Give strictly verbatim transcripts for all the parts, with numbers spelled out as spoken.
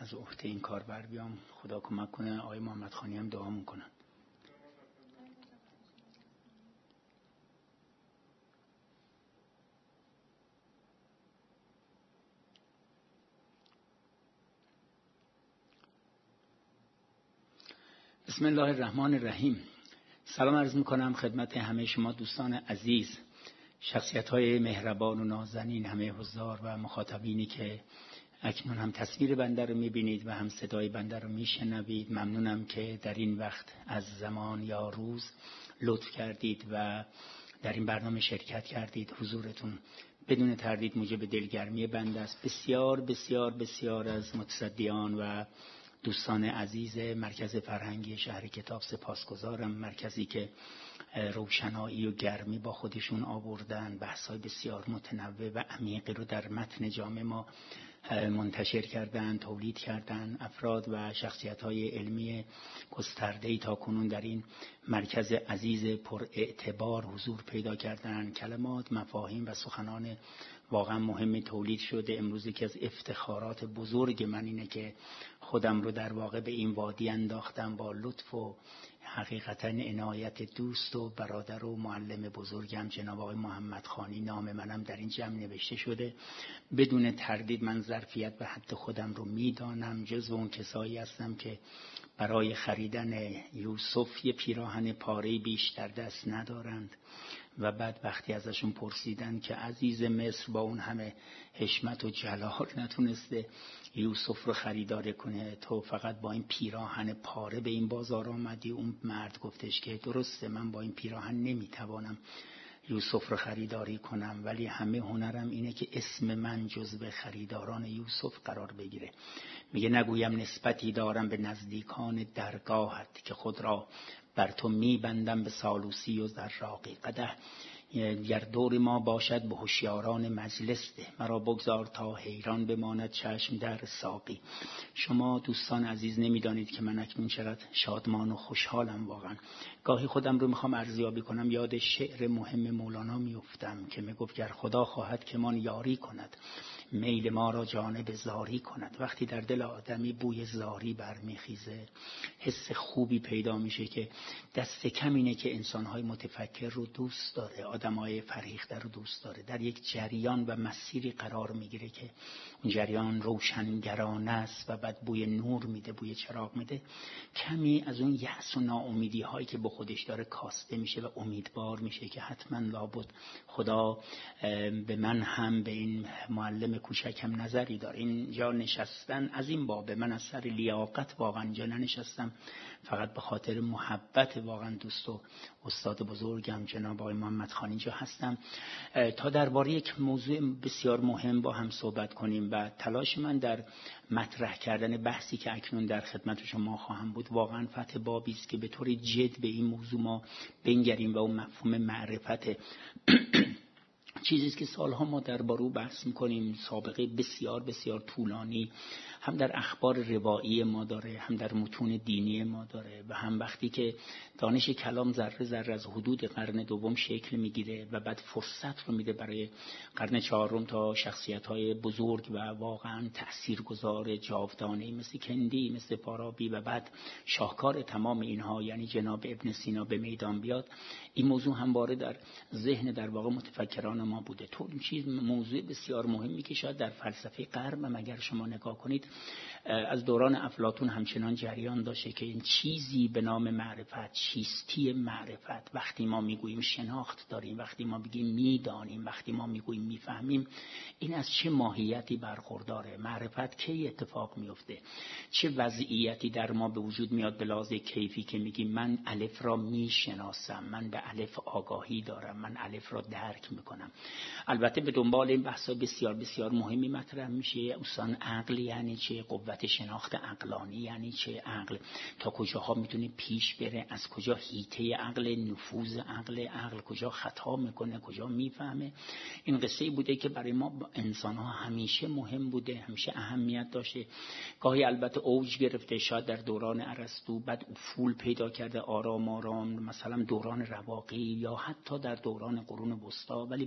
از عهده این کار بر بیام. خدا کمک کنه. آقای محمد خانی هم دعا میکنن. بسم الله الرحمن الرحیم. سلام عرض میکنم خدمت همه شما دوستان عزیز، شخصیت‌های مهربان و نازنین، همه حضار و مخاطبینی که اکنون هم تصویر بنده رو میبینید و هم صدای بنده رو میشنوید. ممنونم که در این وقت از زمان یا روز لطف کردید و در این برنامه شرکت کردید. حضورتون بدون تردید موجب دلگرمی بنده است. بسیار بسیار بسیار از متصدیان و دوستان عزیز مرکز فرهنگی شهر کتاب سپاسگزارم. مرکزی که روشنایی و گرمی با خودشون آوردن، بحث‌های بسیار متنوع و عمیقی رو در متن جامعه ما منتشر کردن، تولید کردن. افراد و شخصیت‌های علمی گسترده‌ای تا کنون در این مرکز عزیز پر اعتبار حضور پیدا کردن. کلمات، مفاهیم و سخنان واقعا مهم تولید شده. امروز که از افتخارات بزرگ من اینه که خودم رو در واقع به این وادی انداختم با لطف و حقیقتا عنایت دوست و برادر و معلم بزرگم جناب آقای محمد خانی. نام منم در این جمع نوشته شده. بدون تردید من ظرفیت و حد خودم رو میدانم. جزو اون کسایی هستم که برای خریدن یوسف یه پیراهن پاره بیش در دست ندارند و بعد وقتی ازشون پرسیدن که عزیز مصر با اون همه حشمت و جلال نتونسته یوسف رو خریدار کنه، تو فقط با این پیراهن پاره به این بازار آمدی؟ اون مرد گفتش که درسته، من با این پیراهن نمیتوانم یوسف رو خریداری کنم، ولی همه هنرم اینه که اسم من جزو خریداران یوسف قرار بگیره. میگه نگویم نسبتی دارم به نزدیکان درگاهت که خود را بر تو میبندم به سالوسی و زراقی. قدح گر دور ما باشد به هوشیاران مجلس ده، مرا بگذار تا حیران بماند چشم در ساقی. شما دوستان عزیز نمیدانید که من اکنون چقدر شادمان و خوشحالم. واقعا گاهی خودم رو میخوام ارزیابی کنم، یاد شعر مهم مولانا میافتم که میگفت گر خدا خواهد که من یاری کند، میل ما را جانب زاری کند. وقتی در دل آدمی بوی زاری برمیخیزه، حس خوبی پیدا میشه که دست کم اینه که انسانهای متفکر رو دوست داره، آدمای فرهیخته رو دوست داره، در یک جریان و مسیری قرار میگیره که اون جریان روشنگرانه است و بعد بوی نور میده، بوی چراغ میده. کمی از اون یأس و ناامیدی هایی که با خودش داره کاسته میشه و امیدوار میشه که حتما لابد خدا به من هم به این معلم کوچکم نظری داره. اینجا نشستن از این بابه، من از سر لیاقت واقعا اینجا ننشستم، فقط به خاطر محبت واقعا دوست و استاد بزرگم جناب آقای محمد خانی اینجا هستم تا درباره یک موضوع بسیار مهم با هم صحبت کنیم. و تلاش من در مطرح کردن بحثی که اکنون در خدمت شما خواهم بود واقعا فتح بابی است که به طور جد به این موضوع ما بنگریم و اون مفهوم معرفت چیزی است که سالها ما درباره او بحث می‌کنیم، سابقه بسیار بسیار طولانی هم در اخبار روایی ما داره، هم در متون دینی ما داره و هم وقتی که دانش کلام ذره ذره از حدود قرن دوم شکل میگیره و بعد فرصت رو میده برای قرن چهارم تا شخصیت‌های بزرگ و واقعا تاثیرگذار جاودانه‌ای مثل کندی، مثل فارابی و بعد شاهکار تمام اینها یعنی جناب ابن سینا به میدان بیاد. این موضوع همواره در ذهن در واقع متفکران ما بوده. تو این چیز موضوع بسیار مهمی که شاید در فلسفه غرب هم اگر شما نگاه کنید از دوران افلاطون همچنان جریان داشته که این چیزی به نام معرفت، چیستی معرفت، وقتی ما میگوییم شناخت داریم، وقتی ما بگیم میدانیم، وقتی ما میگوییم میفهمیم، این از چه ماهیتی برخورداره؟ معرفت کی اتفاق میفته؟ چه وضعیتی در ما به وجود میاد به لحاظ کیفی که میگیم من الف را میشناسم، من به الف آگاهی دارم، من الف را درک میکنم. البته به دنبال این بحث بسیار بسیار مهمی مطرح میشه. اصلا عقل یعنی چه؟ قوت شناخت عقلانی یعنی چه؟ عقل تا کجاها میتونه پیش بره؟ از کجا حیطه عقل، نفوذ عقل، عقل کجا خطا میکنه، کجا میفهمه؟ این قصه بوده که برای ما انسان ها همیشه مهم بوده، همیشه اهمیت داشته. گاهی البته اوج گرفته شاید در دوران ارسطو، بعد افول پیدا کرده آرام آرام، مثلا دوران رواقی یا حتی در دوران قرون وسطا، ولی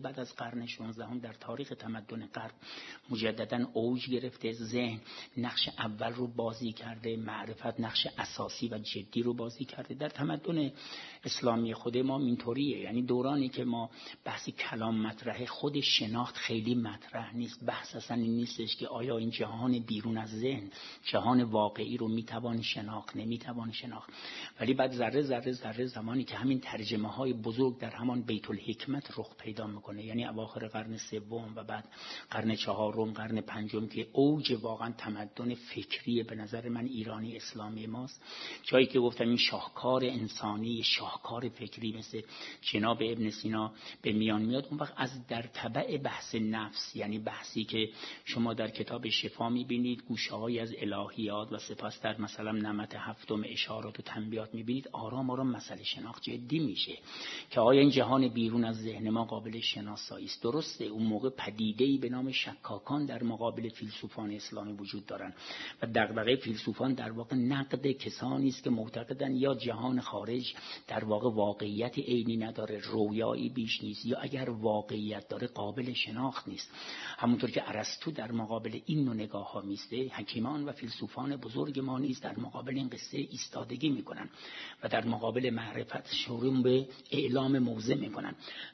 بعد از قرن شانزدهم در تاریخ تمدن غرب مجددا اوج گرفته. ذهن نقش اول رو بازی کرده، معرفت نقش اساسی و جدی رو بازی کرده. در تمدن اسلامی خود ما اینطوریه، یعنی دورانی که ما بحث کلام مطرحه، خود شناخت خیلی مطرح نیست. بحث اصلا این نیستش که آیا این جهان بیرون از ذهن، جهان واقعی رو میتوان شناخت، نمیتوان شناخت. ولی بعد ذره ذره ذره زمانی که همین ترجمه های بزرگ در همان بیت الحکمت رخ پیدا میکنه، یعنی اواخر قرن سوم و بعد قرن چهارم، قرن پنجم، که اوج واقعا تمدن فکری به نظر من ایرانی اسلامی ماست، جایی که گفتم این شاهکار انسانی، شاهکار فکری مثل جناب ابن سینا به میان میاد. اون وقت از در تبع بحث نفس، یعنی بحثی که شما در کتاب شفا میبینید، گوشه‌هایی از الهیات و سپس در مثلا نمط هفتم اشارات و تنبیهات میبینید، آرام آرام مسئله شناخت جدی میشه که آیا این جهان بیرون از ذهن ما قابل شناسایی است. درسته اون موقع پدیده‌ای به نام شکاکان در مقابل فیلسوفان اسلامی وجود دارن و دغدغه فیلسوفان در واقع نقد کسانی است که معتقدن یا جهان خارج در واقع واقعیت عینی نداره، رویایی بیش نیست، یا اگر واقعیت داره قابل شناخت نیست. همونطور که ارسطو در مقابل این نوع نگاه‌ها میسته، حکیمان و فیلسوفان بزرگ ما نیز در مقابل این قصه ایستادگی میکنن و در مقابل معرفت شروع به اعلام موضع میکنن.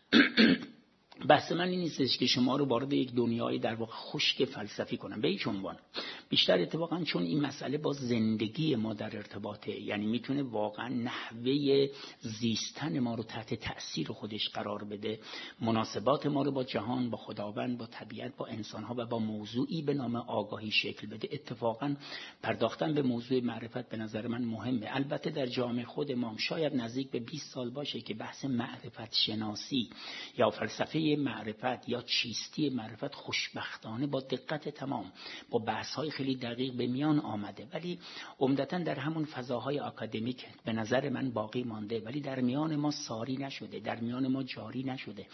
بحث من این نیستش که شما رو وارد یک دنیای در واقع خشک فلسفی کنم به هیچ عنوان، بیشتر اتفاقا چون این مسئله با زندگی ما در ارتباطه، یعنی میتونه واقعا نحوه زیستن ما رو تحت تأثیر خودش قرار بده، مناسبات ما رو با جهان، با خداوند، با طبیعت، با انسانها و با موضوعی به نام آگاهی شکل بده. اتفاقا پرداختن به موضوع معرفت به نظر من مهمه. البته در جامعه خود ما شاید نزدیک به بیست سال باشه که بحث معرفت شناسی یا فلسفه معرفت یا چیستی معرفت خوشبختانه با دقت تمام با بحث‌های خیلی دقیق به میان آمده، ولی عمدتاً در همون فضاهای آکادمیک به نظر من باقی مانده، ولی در میان ما ساری نشده، در میان ما جاری نشده.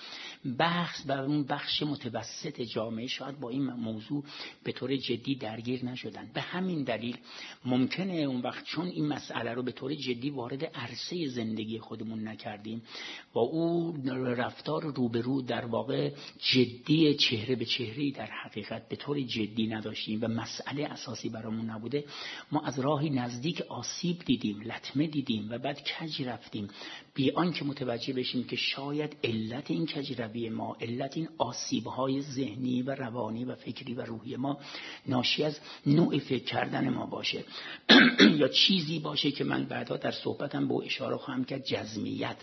بحث و اون بخش متوسط جامعه شاید با این موضوع به طور جدی درگیر نشدن. به همین دلیل ممکنه اون وقت چون این مسئله رو به طور جدی وارد عرصه زندگی خودمون نکردیم و او رفتار روبرو در واقع جدی چهره به چهره‌ای در حقیقت به طور جدی نداشتیم و مسئله اساسی برامون نبوده، ما از راهی نزدیک آسیب دیدیم، لطمه دیدیم و بعد کج رفتیم بی آنکه متوجه بشیم که شاید علت این کجروی ما، علت این آسیب‌های ذهنی و روانی و فکری و روحی ما ناشی از نوع فکر کردن ما باشه یا چیزی باشه که من بعدا در صحبتم به اشاره خواهم کرد، جزمیت.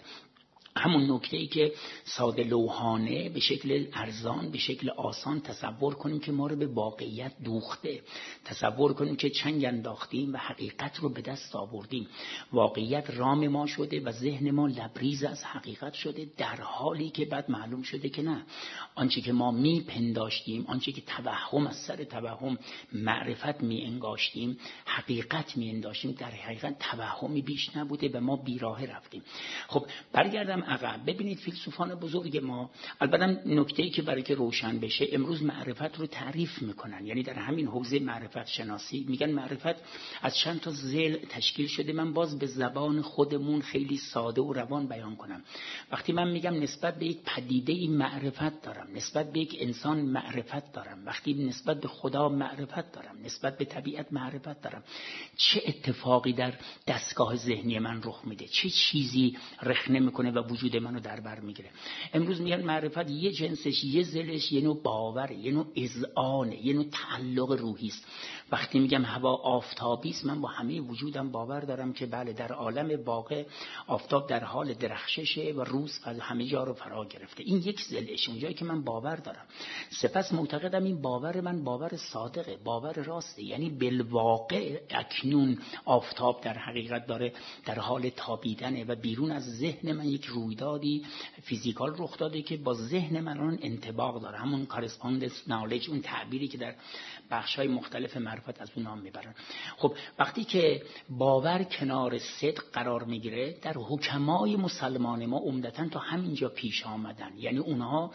همون نکته‌ای که ساده لوحانه به شکل ارزان، به شکل آسان تصور کنیم که ما رو به واقعیت دوخته، تصور کنیم که چنگ انداختیم و حقیقت رو به دست آوردیم، واقعیت رام ما شده و ذهن ما لبریز از حقیقت شده، در حالی که بعد معلوم شده که نه، آنچه که ما میپنداشتیم، آنچه که توهم از سر توهم معرفت میانگاشتیم، حقیقت میانداشتیم، در حقیقت توهمی بیش نبوده و ما بیراه رفتیم. خب برگردم عقب. ببینید فیلسوفان بزرگ ما، البته نکته‌ای که برای که روشن بشه، امروز معرفت رو تعریف میکنن، یعنی در همین حوزه معرفت شناسی میگن معرفت از چند تا ضلع تشکیل شده. من باز به زبان خودمون خیلی ساده و روان بیان کنم. وقتی من میگم نسبت به یک پدیده معرفت دارم، نسبت به یک انسان معرفت دارم، وقتی نسبت به خدا معرفت دارم، نسبت به طبیعت معرفت دارم، چه اتفاقی در دستگاه ذهنی من رخ میده، چه چیزی رخنه میکنه و وجود منو در بر میگیره. امروز میگن معرفت یه جنسش، یه ذلش، یه نوع باوره، یه نوع اذعانه، یه نوع تعلق روحی است. وقتی میگم هوا آفتابی است، من با همه وجودم باور دارم که بله، در عالم واقع آفتاب در حال درخششه و روز از همه جا رو فرا گرفته. این یک ذلش، اونجایی که من باور دارم. سپس معتقدم این باور من باور صادقه، باور راسته، یعنی بالواقع اکنون آفتاب در حقیقت داره در حال تابیدنه و بیرون از ذهن من یک رویدادی فیزیکال رخ داده که با ذهن من اون انطباق داره، همون کارسپاندنس نالج، اون تعبیری که در بخش‌های مختلف معرفت از اون نام میبرن. خب وقتی که باور کنار صدق قرار میگیره، در حکمای مسلمان ما عمدتاً تا همینجا پیش آمدن، یعنی اونها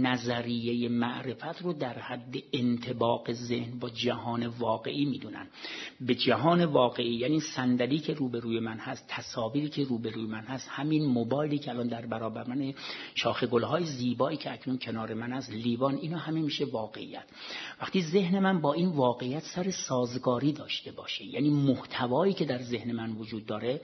نظریه معرفت رو در حد انطباق ذهن با جهان واقعی میدونن. به جهان واقعی یعنی صندلی که روبروی من هست، تصاویری که روبروی من هست، همین موبایلی که الان در برابر من، شاخ گل‌های زیبایی که اکنون کنار من از لیوان، اینا همه میشه واقعیت. وقتی ذهن من با این واقعیت سر سازگاری داشته باشه، یعنی محتوایی که در ذهن من وجود داره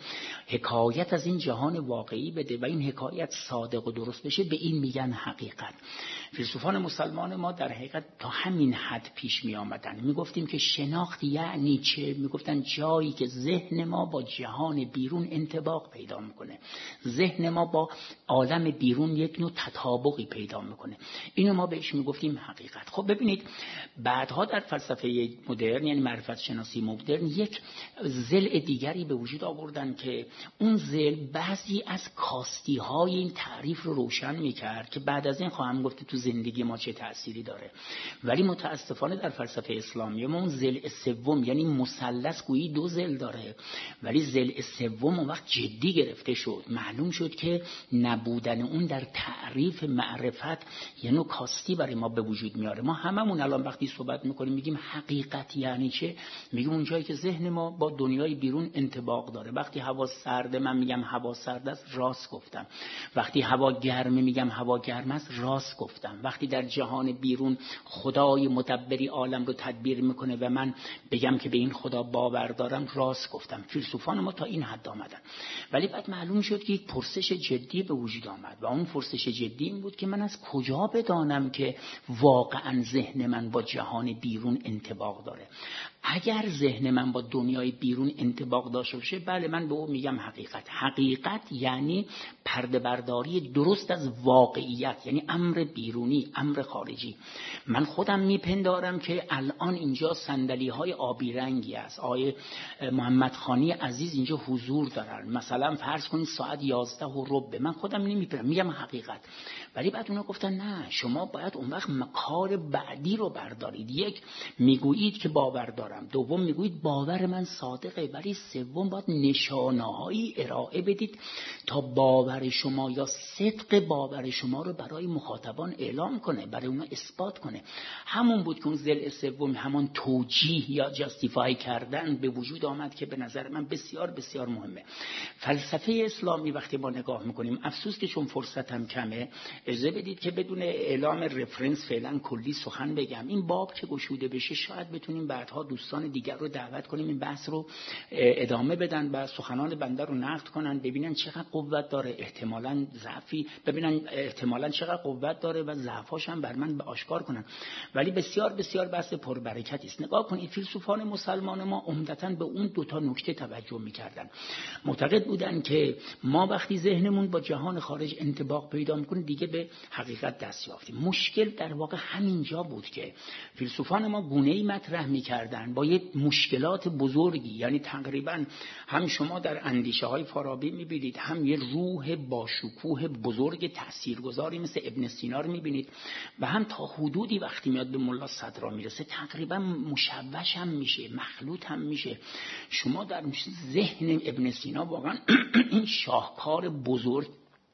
حکایت از این جهان واقعی بده و این حکایت صادق و درست بشه، به این میگن حقیقت. فیلسوفان مسلمان ما در حقیقت تا همین حد پیش می آمدن. می گفتیم که شناخت یعنی چه؟ می گفتن جایی که ذهن ما با جهان بیرون انطباق پیدا میکنه، ذهن ما با عالم بیرون یک نوع تطابقی پیدا میکنه، اینو ما بهش می گفتیم حقیقت. خب ببینید بعدها در فلسفه مدرن، یعنی معرفت شناسی مدرن، یک ضلع دیگری به وجود آوردن که اون ضلع بعضی از کاستی های این تعریف رو روشن میکرد که بعد از این خواهم گفت تو زندگی ما چه تأثیری داره. ولی متاسفانه در فلسفه اسلامی ما اون ضلع سوم، یعنی مثلث گویی دو ضلع داره، ولی ضلع سوم اون وقت جدی گرفته شد. معلوم شد که نبودن اون در تعریف معرفت یه نوع کاستی برای ما به وجود میاره. ما هممون الان وقتی صحبت میکنیم میگیم حقیقت یعنی چه؟ میگیم اون جایی که ذهن ما با دنیای بیرون انطباق داره. وقتی هوا سرده من میگم هوا سرد است، راست گفتم. وقتی هوا گرمه میگم هوا گرم است، راست گفتم. وقتی در جهان بیرون خدای مدبری عالم رو تدبیر میکنه و من بگم که به این خدا باور دارم، راست گفتم. فیلسوفان ما تا این حد آمدن. ولی بعد معلوم شد که یک پرسش جدی به وجود آمد و اون پرسش جدی این بود که من از کجا بدانم که واقعا ذهن من با جهان بیرون انطباق داره؟ اگر ذهن من با دنیای بیرون انطباق داشته باشه، بله من به او میگم حقیقت. حقیقت یعنی پرده برداری درست از واقعیت، یعنی امر بیرونی، امر خارجی. من خودم میپندارم که الان اینجا صندلی های آبی رنگی است، آقای محمد خانی عزیز اینجا حضور دارن، مثلا فرض کنید ساعت یازده و ربع، من خودم نمیپندارم، میگم حقیقت. ولی بعد اونا گفتن نه، شما باید اون وقت کار بعدی رو بردارید. یک، میگویید که باور دارم، دوم میگویید باور من صادقه، ولی سوم باید نشانه‌هایی ارائه بدید تا باور شما یا صدق باور شما رو برای مخاطبان اعلام کنه، برای اونا اثبات کنه. همون بود که اون ضلع سوم، همان توجیه یا جاستیفای کردن به وجود آمد که به نظر من بسیار بسیار مهمه. فلسفه اسلامی وقتی ما نگاه میکنیم، افسوس که چون فرصتم کمه، اجازه بدید که بدون اعلام رفرنس فعلا کلی سخن بگم. این باب که گشوده بشه شاید بتونیم بعدها دوستان دیگر رو دعوت کنیم این بحث رو ادامه بدن و سخنان بنده رو نقد کنن، ببینن چقدر قوت داره، احتمالاً ضعفی، ببینن احتمالاً چقدر قوت داره و ضعفاش هم بر من به آشکار کنن. ولی بسیار بسیار بحث پربرکتی است. نگاه کنید فیلسوفان مسلمان ما عمدتاً به اون دو تا نکته توجه می‌کردن. معتقد بودن که ما وقتی ذهنمون با جهان خارج انطباق پیدا می‌کنه دیگه به حقیقت دست یافتیم. مشکل در واقع همینجا بود که فیلسوفان ما گونه‌ای مطرح می‌کردن با یک مشکلات بزرگی، یعنی تقریبا هم شما در اندیشه‌های فارابی می‌بینید، هم یه روح با شکوه بزرگ تاثیرگذاری مثل ابن سینا رو می‌بینید و هم تا حدودی وقتی میاد به ملا صدرا میرسه تقریبا مشوش هم میشه، مخلوط هم میشه. شما در ذهن ابن سینا واقعا این شاهکار بزرگ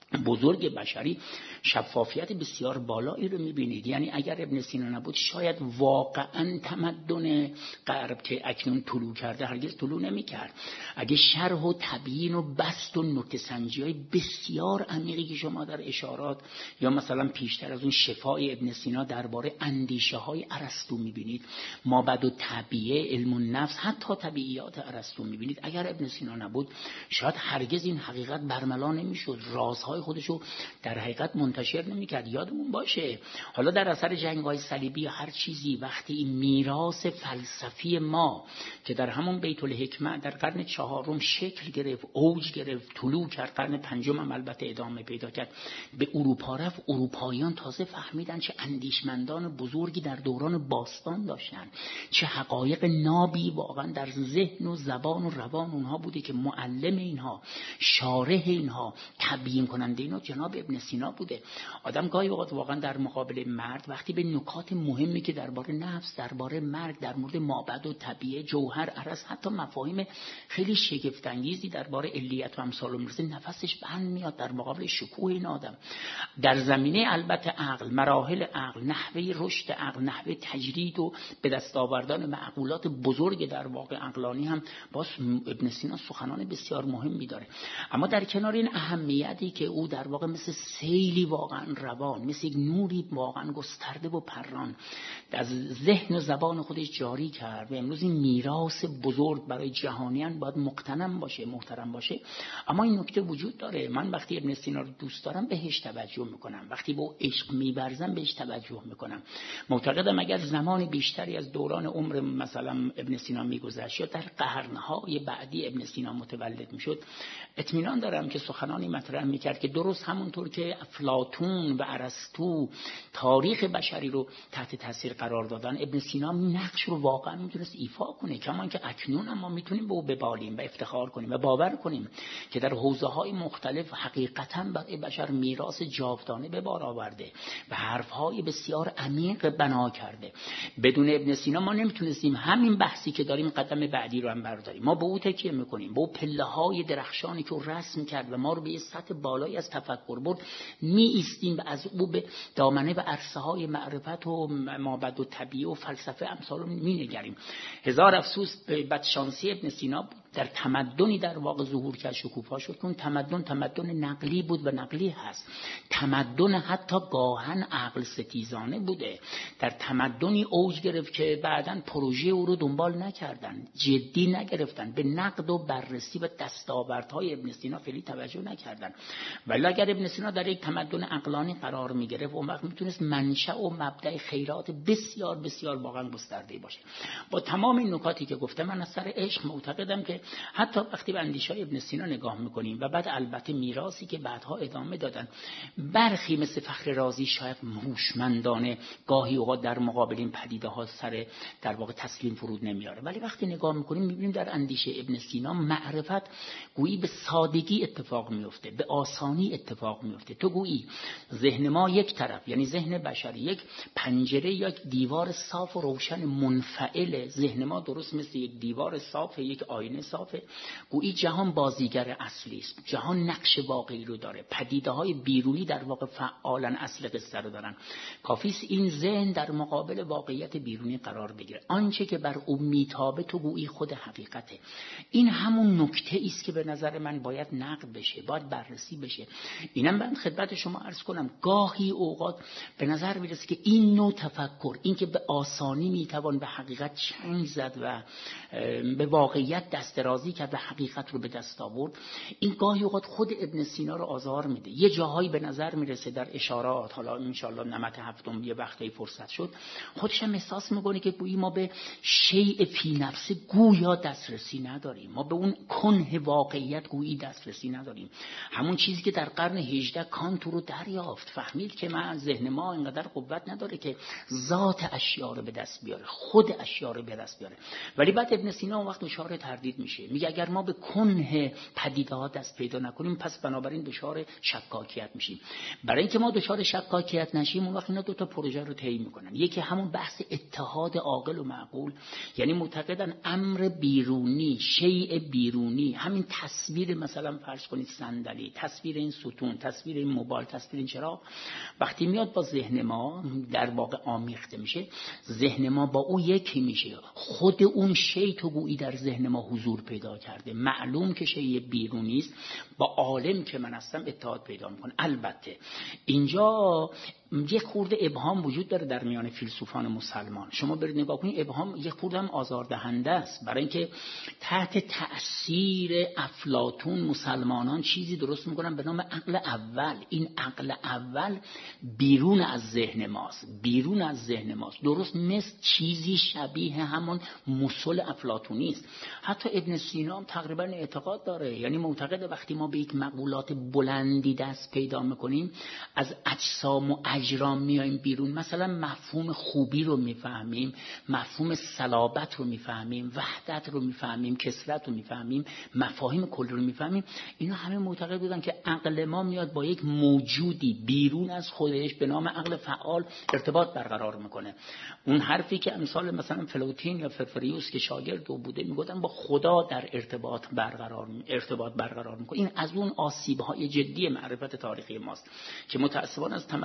بزرگ بشری شفافیت بسیار بالایی رو میبینید. یعنی اگر ابن سینا نبود شاید واقعا تمدن غرب که اکنون طلوع کرده هرگز طلوع نمیکرد. اگه شرح و تبیین و بسط و نکته سنجی های بسیار عمیقی که شما در اشارات یا مثلا پیشتر از اون شفای ابن سینا درباره اندیشه های ارسطو میبینید، مابعد و طبیعه، علم النفس، حتی طبیعیات ارسطو میبینید، اگر ابن سینا نبود شاید هرگز این حقیقت برملا نمیشد، رازهای خودشو در حقیقت منتشر نمیکرد. یادمون باشه حالا در اثر جنگ‌های صلیبی هر چیزی، وقتی این میراث فلسفی ما که در همون بیت الحکمه در قرن چهارم شکل گرفت، اوج گرفت، طلوع کرد، قرن پنجم هم البته ادامه پیدا کرد، به اروپا رفت، اروپاییان تازه فهمیدن چه اندیشمندان بزرگی در دوران باستان داشتن، چه حقایق نابی واقعا در ذهن و زبان و روان اونها بوده که معلم اینها، شارح اینها، تبیین کننده اینا جناب ابن سینا بوده. آدم گاهی اوقات واقعا در مقابل مرد وقتی به نکات مهمی که درباره نفس، درباره مرگ، در مورد مابعد و طبیعه، جوهر، عرض، حتی مفاهیم خیلی شگفت انگیزی درباره علیت و امثال میرسه، نفسش بند میاد در مقابل شکوه این آدم. در زمینه البته عقل، مراحل عقل، نحوه رشد عقل، نحوه تجرید و به دست آوردن معقولات بزرگ در واقع عقلانی هم باز ابن سینا سخنان بسیار مهمی داره. اما در کنار این اهمیتی که او در واقع مثل سیلی واقعا روان، مثل یک نوری واقعا گسترده و پران از ذهن و زبان خودش جاری کرد و امروز این میراث بزرگ برای جهانیان باید مقتنم باشه، محترم باشه. اما این نکته وجود داره، من وقتی ابن سینا رو دوست دارم بهش توجه میکنم، وقتی با عشق میبرزم بهش توجه میکنم. معتقدم اگر زمان بیشتری از دوران عمر مثلا ابن سینا میگذشت یا در قرنهای بعدی ابن سینا متولد میشد، اطمینان دارم که سخنانی مطرح میکرد که درست همونطور که افلاطون و ارسطو تاریخ بشری رو تحت تاثیر قرار دادن، ابن سینا نقش رو واقعا میتونست ایفا کنه، کما اینکه اکنون ما میتونیم به او ببالیم و افتخار کنیم و باور کنیم که در حوزه‌های مختلف حقیقتاً برای بشر میراث جاودانه به بار آورده و حرف‌های بسیار عمیق بنا کرده. بدون ابن سینا ما نمیتونستیم همین بحثی که داریم قدم بعدی رو هم برداریم. ما به او تکیه میکنیم، به او پله‌های درخشانی که او رسم کرد و ما رو به یه سطح بالایی از تفکر برد می ایستیم و از او به دامنه و عرصه‌های معرفت و مابعد و طبیعه و فلسفه امثال می نگریم. هزار افسوس به بدشانسی ابن سینا بود. در تمدنی در واقع ظهور کرد، شکوفا شد که اون تمدن تمدن نقلی بود و نقلی هست. تمدن حتی گاهن عقل ستیزانه بوده. در تمدنی اوج گرفت که بعداً پروژه او رو دنبال نکردن، جدی نگرفتن، به نقد و بررسی و دستاوردهای ابن سینا خیلی توجه نکردن. ولی اگر ابن سینا در یک تمدن عقلانی قرار می گرفت، اون وقت میتونست منشأ و مبدأ خیرات بسیار بسیار واقعا گسترده باشه. با تمام این نکاتی که گفتم، من از سر عشق معتقدم که حتی وقتی به اندیشه‌های ابن سینا نگاه میکنیم و بعد البته میراثی که بعدها ادامه دادن، برخی مثل فخر رازی شاید هوشمندانه گاهی اوقات در مقابل این پدیده ها سر در واقع تسلیم فرود نمیاره، ولی وقتی نگاه میکنیم میبینیم در اندیشه ابن سینا معرفت گویی به سادگی اتفاق میفته، به آسانی اتفاق میفته. تو گویی ذهن ما یک طرف، یعنی ذهن بشری یک پنجره یا یک دیوار صاف و روشن منفعل، ذهن ما درست مثل یک دیوار صاف، یک آینه صافه. گویی جهان بازیگر اصلی است، جهان نقش واقعی رو داره، پدیده های بیرونی در واقع فعالن اصل قصه رو دارن. کافی است این ذهن در مقابل واقعیت بیرونی قرار بگیره، آنچه که بر او میتابه تو گویی خود حقیقته. این همون نکته است که به نظر من باید نقد بشه، باید بررسی بشه. اینم من خدمت شما عرض کنم، گاهی اوقات به نظر میرسه که این نوع تفکر، این که به آسانی میتوان به حقیقت چنگ زد و به واقعیت دست درازی کرد و حقیقت رو به دست آورد، این گاهی اوقات خود ابن سینا رو آزار میده. یه جاهایی به نظر میرسه در اشارات، حالا انشالله نمط هفتم یه وقتی فرصت شد، خودش هم احساس میکنه که گویی ما به شیء فی نفس گویا دسترسی نداریم، ما به اون کنه واقعیت گویی دسترسی نداریم. همون چیزی که در قرن هجدهم کانت رو دریافت، فهمید که من ذهن ما اینقدر قوت نداره که ذات اشیاء رو به دست بیاره، خود اشیاء رو به دست بیاره. ولی بعد ابن سینا اون وقت دچار تردید میشه، میگه اگر ما به کنه پدیده ها دست پیدا نکنیم، پس بنابراین دچار شکاکیت میشیم. برای اینکه ما دچار شکاکیت نشیم، اون وقت اینا دو تا پروژه رو طی میکنن. یکی همون بحث اتحاد عاقل و معقول، یعنی معتقدن امر بیرونی، شیء بیرونی، همین تصویر مثلا فرض کنید صندلی، تصویر این ستون، تصویر این موبایل، تصویر این چراغ، وقتی میاد با ذهن ما در واقع آمیخته میشه، ذهن ما با او یکی میشه. خود اون شیء تو گویی در ذهن ما حضور پیدا کرده، معلوم که شیء بیرونی است، با عالم که من هستم اتحاد پیدا میکنه. البته اینجا یک خورده ابهام وجود داره در میان فیلسوفان مسلمان. شما برید نگاه کنید، ابهام یک خورده هم آزاردهنده است، برای اینکه تحت تأثیر افلاطون مسلمانان چیزی درست میکنن به نام عقل اول. این عقل اول بیرون از ذهن ماست، بیرون از ذهن ماست، درست مثل چیزی شبیه همون مسل افلاطونی است. حتی ابن سینا هم تقریبا اعتقاد داره، یعنی معتقده وقتی ما به یک مقولات بلندی دست پیدا میکنیم، از اجسام و اجرام میایم بیرون، مثلا مفهوم خوبی رو میفهمیم، مفهوم صلابت رو میفهمیم، وحدت رو میفهمیم، کثرت رو میفهمیم، مفاهیم کلی رو میفهمیم. اینا همه معتقد بودن که عقل ما میاد با یک موجودی بیرون از خودش به نام عقل فعال ارتباط برقرار میکنه. اون حرفی که امثال مثلا فلوتین یا فرفریوس که شاگرد او بوده میگفتن با خدا در ارتباط برقرار ارتباط برقرار میکنه. این از اون آسیب‌های جدی معرفت تاریخی ماست که متأسفانه از تمدن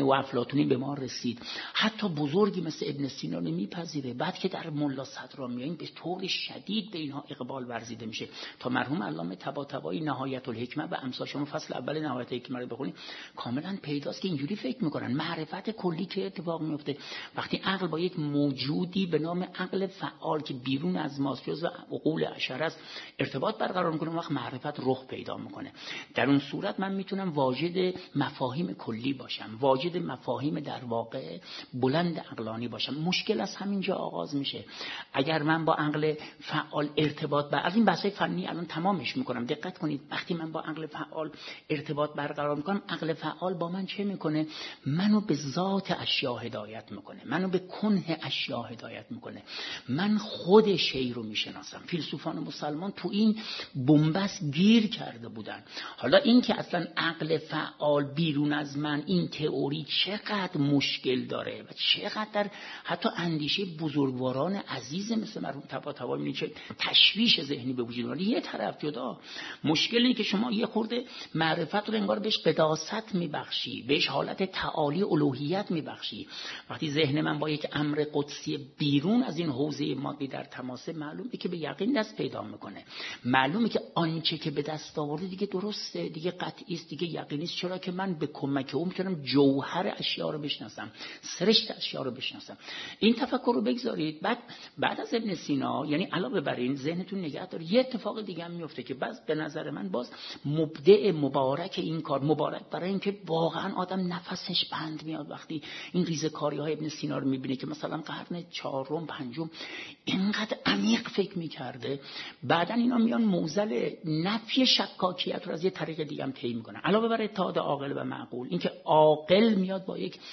و افلاطونی به ما رسید. حتی بزرگی مثل ابن سینا نمیپذیره. بعد که در ملا صدرا میاییم به طور شدید به اینها اقبال ورزیده میشه. تا مرحوم علامه طباطبایی نهایت الحکمه و امثال، شما فصل اول نهایت الحکمه رو بخونید کاملا پیداست که اینجوری فکر میکنن. معرفت کلی که اتفاق میفته وقتی عقل با یک موجودی به نام عقل فعال که بیرون از ماست، جزء عقول اشر است، ارتباط برقرار میکنه، وقت معرفت رخ پیدا میکنه. در اون صورت من میتونم واجد مفاهیم کلی باشم، واجد مفاهیم در واقع بلند عقلانی باشم. مشکل از همینجا آغاز میشه. اگر من با عقل فعال ارتباط بر از این بحث فنی الان تمامش میکنم، دقت کنید. وقتی من با عقل فعال ارتباط برقرار میکنم، عقل فعال با من چه میکنه؟ منو به ذات اشیاء هدایت میکنه، منو به کنه اشیاء هدایت میکنه. من خود شی رو میشناسم. فیلسوفان مسلمان تو این بنبست گیر کرده بودن. حالا این که اصلا عقل فعال بیرون از من، این تئوری چقدر مشکل داره و چقدر حتی اندیشه بزرگواران عزیز مثل مرحوم طباطبایی میگه چه تشویش ذهنی به وجود میاد. یه طرف جدا مشکل اینه که شما یه خورده معرفت رو انگار بهش قداست میبخشی، بهش حالت تعالی الوهیت میبخشی. وقتی ذهن من با یک امر قدسی بیرون از این حوزه مادی در تماسه، معلومه که به یقین دست پیدا میکنه. معلومه که آنچه که به دست آورده دیگه درسته، دیگه قطعی است، دیگه یقینی است. چرا که من به کمک اون میتونم جوهر اشیاء رو بشناسم، سرشت اشیاء رو بشناسم. این تفکر رو بگذارید. بعد بعد از ابن سینا، یعنی علاوه بر این ذهنتون نگه داره، یه اتفاق دیگه هم میفته که باز به نظر من باز مبدع مبارک این کار، مبارک برای اینکه واقعا آدم نفسش بند میاد وقتی این ریزه‌کاری های ابن سینا رو میبینه که مثلا قرن چهارم پنجم اینقدر عمیق فکر میکرده. بعدن اینا میان موزل نفی شکاکیت رو از یه طریق دیگه هم طی میکنن. علاوه بر اتحاد عاقل و معقول، اینکه عاقل میاد با یک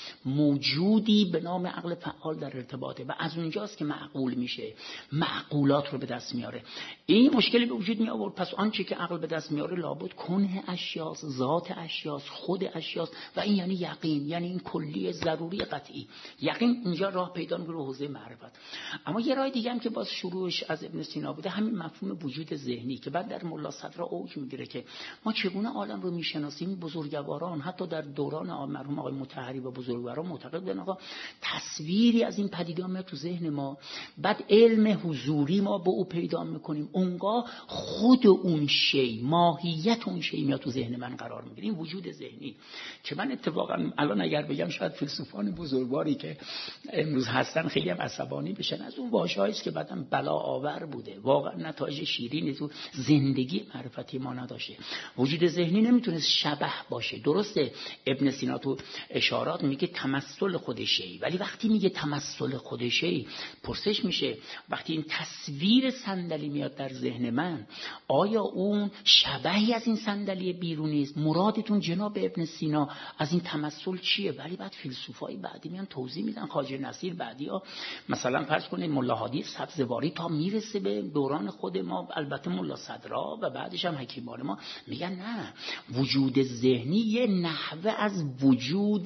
موجودی به نام عقل فعال در ارتباطه و از اونجاست که معقول میشه، معقولات رو به دست میاره. این مشکلی به وجود می آورد. پس آنچه که عقل به دست میاره لابد کنه اشیاست، ذات اشیاست، خود اشیاست و این یعنی یقین، یعنی این کلی ضروری قطعی. یقین اینجا راه پیدا میکنه به حوزه معرفت. اما یه راه دیگه هم که باز شروعش از ابن سینا بوده، همین مفهوم وجود ذهنی که بعد در ملا صدرا اوج میگیره که ما چگونه عالم رو میشناسیم. بزرگواران حتی در دوران مرحوم آقای مطهری و بزرگواران معتقد بودن آقا تصویری از این پدیده میاد تو ذهن ما، بعد علم حضوری ما به او پیدا میکنیم، اونگاه خود اون شی، ماهیت اون شی میاد تو ذهن من قرار میگیره. این وجود ذهنی که من اتفاقا الان اگر بگم شاید فیلسوفان بزرگواری که امروز هستن خیلی هم عصبانی بشن از اون واژه‌ای است که بعداً بلا آور بوده. واقعا نتایج شیرینی تو زندگی معرفتی ما نداشته. وجود ذهنی نمیتونه شبح باشه. درسته ابن سینا تو اشارات میگه تمثل خودشی، ولی وقتی میگه تمثل خودشی پرسش میشه وقتی این تصویر صندلی میاد در ذهن من، آیا اون شبحی از این صندلی بیرونی است؟ مرادتون جناب ابن سینا از این تمثل چیه؟ ولی بعد فیلسوفای بعدی میان توضیح میدن. خواجه نصیر بعدیا مثلا فرض کنید ملا هادی سبزواری تا میرسه به دوران خود ما، البته ملا صدرا و بعدش هم حکیمان ما میگن نه، وجود ذهنی یه نحوه از وجود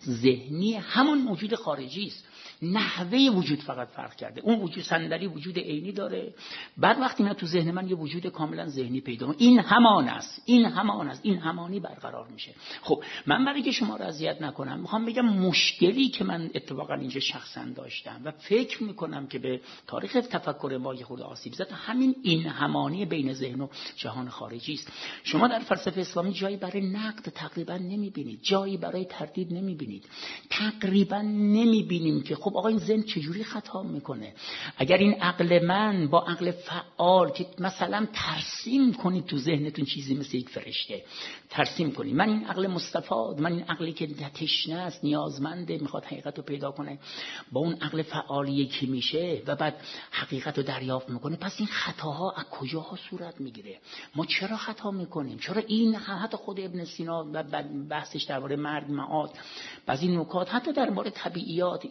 ذهنی همون موجود خارجی است. نحوه وجود فقط فرق کرده. اون وجود صندلی وجود عینی داره، بعد وقتی من تو ذهن من یه وجود کاملا ذهنی پیدا کنم، این همان است، این همان است، این همانی برقرار میشه. خب من برای که شما رو اذیت نکنم میخوام بگم مشکلی که من اتفاقا اینجا شخصا داشتم و فکر میکنم که به تاریخ تفکر ما یه خورده آسیب زد، همین این همانی بین ذهن و جهان خارجی است. شما در فلسفه اسلامی جایی برای نقد تقریبا نمیبینید، جایی برای تردید نمیبینید، تقریبا نمیبینیم که خب آقا این ذهن چجوری خطا میکنه. اگر این عقل من با عقل فعال که مثلا ترسیم کنید تو ذهنتون چیزی مثل یک فرشته ترسیم کنید، من این عقل مستفاد، من این عقلی که تشنه است، نیازمنده، میخواد حقیقت رو پیدا کنه، با اون عقل فعال یکی میشه و بعد حقیقت رو دریافت میکنه، پس این خطاها از کجاها صورت میگیره؟ ما چرا خطا میکنیم؟ چرا این حتی خود ابن سینا و بحثش درباره مرگ، معاد، بعضی نکات حتی درباره طبیعیات، این همه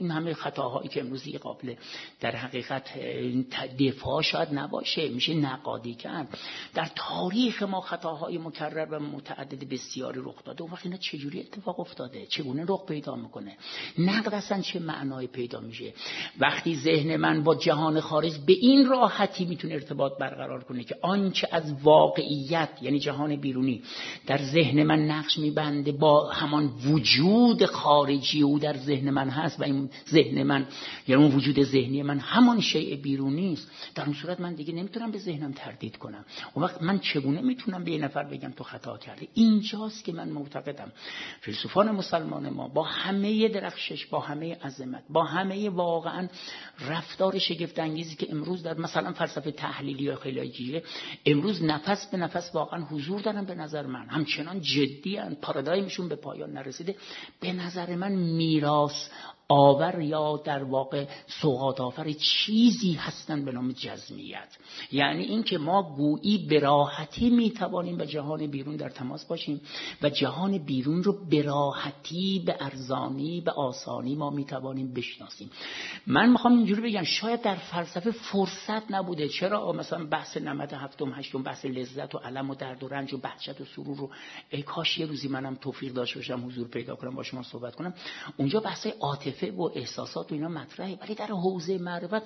خطاهایی که امروز قابل در حقیقت دفاع شاید نباشه، میشه نقادی کرد. در تاریخ ما خطاهای مکرر و متعدد بسیاری رخ داده. اون وقت اینا چجوری اتفاق افتاده؟ چگونه رخ پیدا میکنه؟ نقد اصلا چه معنای پیدا میشه؟ وقتی ذهن من با جهان خارج به این راحتی میتونه ارتباط برقرار کنه که آنچه از واقعیت یعنی جهان بیرونی در ذهن من نقش میبنده با همان وجود خارجی او در ذهن من هست و این ذهن من یعنی اون وجود ذهنی من همان شیء بیرونی است، در اون صورت من دیگه نمیتونم به ذهنم تردید کنم. اون وقت من چگونه میتونم به یه نفر بگم تو خطا کردی؟ اینجاست که من معتقدم فیلسوفان مسلمان ما با همه درخشش، با همه عظمت، با همه واقعا رفتار شگفت انگیزی که امروز در مثلا فلسفه تحلیلی یا خیلی امروز نفس به نفس واقعا حضور دارن، به نظر من همچنان جدی ان، پارادایمشون به پایان نرسیده، به نظر من میراث آور یا در واقع سوغات آور چیزی هستن به نام جزمیت. یعنی این که ما گویی به راحتی میتوانیم با جهان بیرون در تماس باشیم و جهان بیرون رو به راحتی، به ارزانی، به آسانی ما میتوانیم بشناسیم. من میخوام اینجوری بگم شاید در فلسفه فرصت نبوده. چرا؟ مثلا بحث نمد هفتم هشتم، بحث لذت و الم و درد و رنج و وحشت و سرور رو ای کاش یه روزی منم توفیق داشته باشم حضور پیدا کنم با شما صحبت کنم. اونجا بحث عاطفه و احساسات و اینا مطرحه، ولی در حوزه معرفت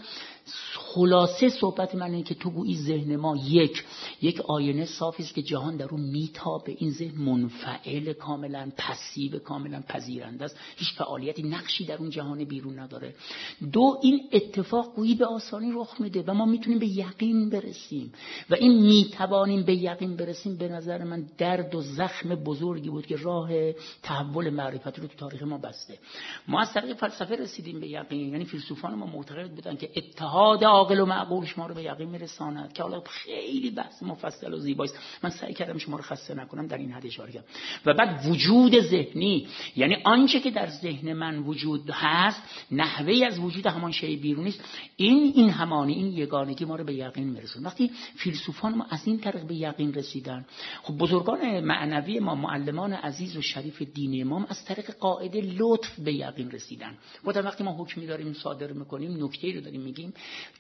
خلاصه صحبت من اینه که تو گویی ذهن ما یک یک آینه صافی است که جهان در اون میتابه. این ذهن منفعل، کاملا پسیو، کاملا پذیرنده است، هیچ فعالیتی نقشی در اون جهان بیرون نداره. دو، این اتفاق گویی به آسانی رخ میده و ما میتونیم به یقین برسیم و این میتوانیم به یقین برسیم به نظر من درد و زخم بزرگی بود که راه تحول معرفت رو تو تاریخ ما بسته. ما از طریق فلسفه رسیدیم به یقین، یعنی فیلسوفان ما معتقد بودن که اتحاد عاقل و معقول شما رو به یقین میرساند، که حالا خیلی بحث مفصل و زیباست، من سعی کردم شما رو خسته نکنم در این حد اشاره کردم. و بعد وجود ذهنی، یعنی آنچه که در ذهن من وجود هست نحوهی از وجود همان شی بیرونی است. این این همانی، این یگانگی ما رو به یقین میرسونه. وقتی فیلسوفان ما از این طریق به یقین رسیدن، خب بزرگان معنوی ما، معلمان عزیز و شریف دین ما از طریق قاعده لطف به یقین رسیدن. گفتم وقتی ما حکمی داریم صادر میکنیم، نکته‌ای رو داریم میگیم،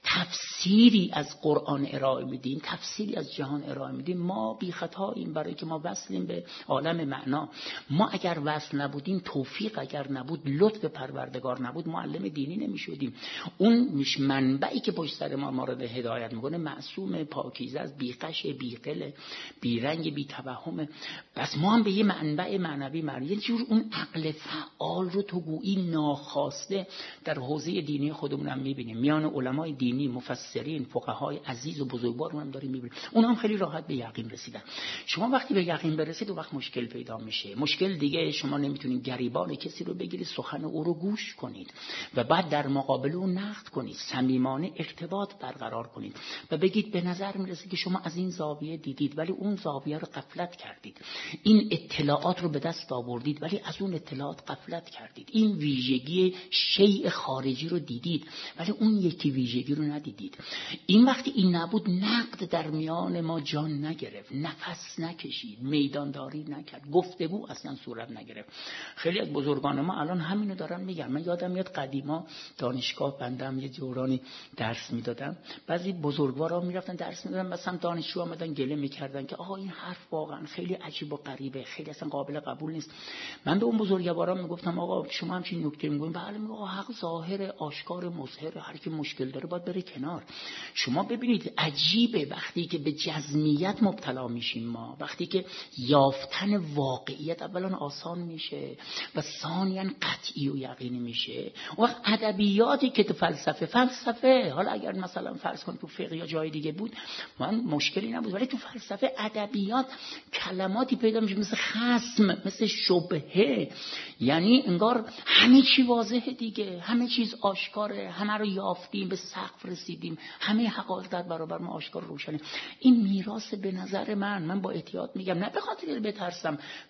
تفسیری از قرآن ارائه میدیم، تفسیری از جهان ارائه میدیم، ما بی خطاییم، برای که ما وصلیم به عالم معنا. ما اگر وصل نبودیم، توفیق اگر نبود، لطف پروردگار نبود، معلم دینی نمیشدیم. اون میش منبعی که پشت سر ما ما رو به هدایت میکنه معصوم، پاکیزه است، بی غش، بی غل، بی رنگ، بی توهم. بس ما هم به یه منبع معنوی مریم، یه جور اون عقل فعال رو تو گویی ناخواسته در حوزه دینی خودمون هم میبینیم. میان علمای دینی، مفسرین، فقهای عزیز و بزرگوار هم داریم میبینیم. اون هم خیلی راحت به یقین رسیدن. شما وقتی به یقین برسید، اون وقت مشکل پیدا میشه. مشکل دیگه شما نمیتونید گریبان کسی رو بگیرید، سخن او رو گوش کنید و بعد در مقابل اون نقد کنید، صمیمانه ارتباط برقرار کنید و بگید به نظر میرسه که شما از این زاویه دیدید ولی اون زاویه رو غفلت کردید. این اطلاعات رو به دست آوردید ولی از اون اطلاعات غفلت کردید. این ویژگی شیء خارجی رو دیدید ولی اون یکی ویژگی رو ندیدید. این وقتی این نبود، نقد در میان ما جان نگرفت، نفس نکشید، میدانداری نکرد، گفتگو اصلا صورت نگرفت. خیلی از بزرگان ما الان همینو دارن میگن. من یادم میاد قدیما دانشگاه بندم یه دورانی درس میدادم، بعضی بزرگوارا میرفتن درس میدادن، مثلا دانشجو آمدن گله میکردن که آقا این حرف واقعا خیلی عجیب و غریبه، خیلی اصلا قابل قبول نیست. من به اون بزرگوارا میگفتم آقا شما همچین نکته میگین؟ بله. میگه آقا حق ظاهر، آشکار، مظهر، هر کی مشکل داره باید بره کنار. شما ببینید عجیبه وقتی که به جزمیت مبتلا میشیم ما، وقتی که یافتن واقعیت اولا آسان میشه و ثانیاً قطعی و یقینی میشه. وقت ادبیاتی که تو فلسفه فلسفه حالا اگر مثلا فرض کن تو فقه یا جای دیگه بود من مشکلی نبود، ولی تو فلسفه ادبیات کلماتی پیدا میشه مثل خصم، مثل شبهه، یعنی انگار همه چی واضحه دیگه، همه چیز آشکاره، همه رو یافتیم، به سقف رسیدیم، همه حقایق در برابر ما آشکار روشنه. این میراث به نظر من من با احتیاط میگم، نه به خاطر بترسم،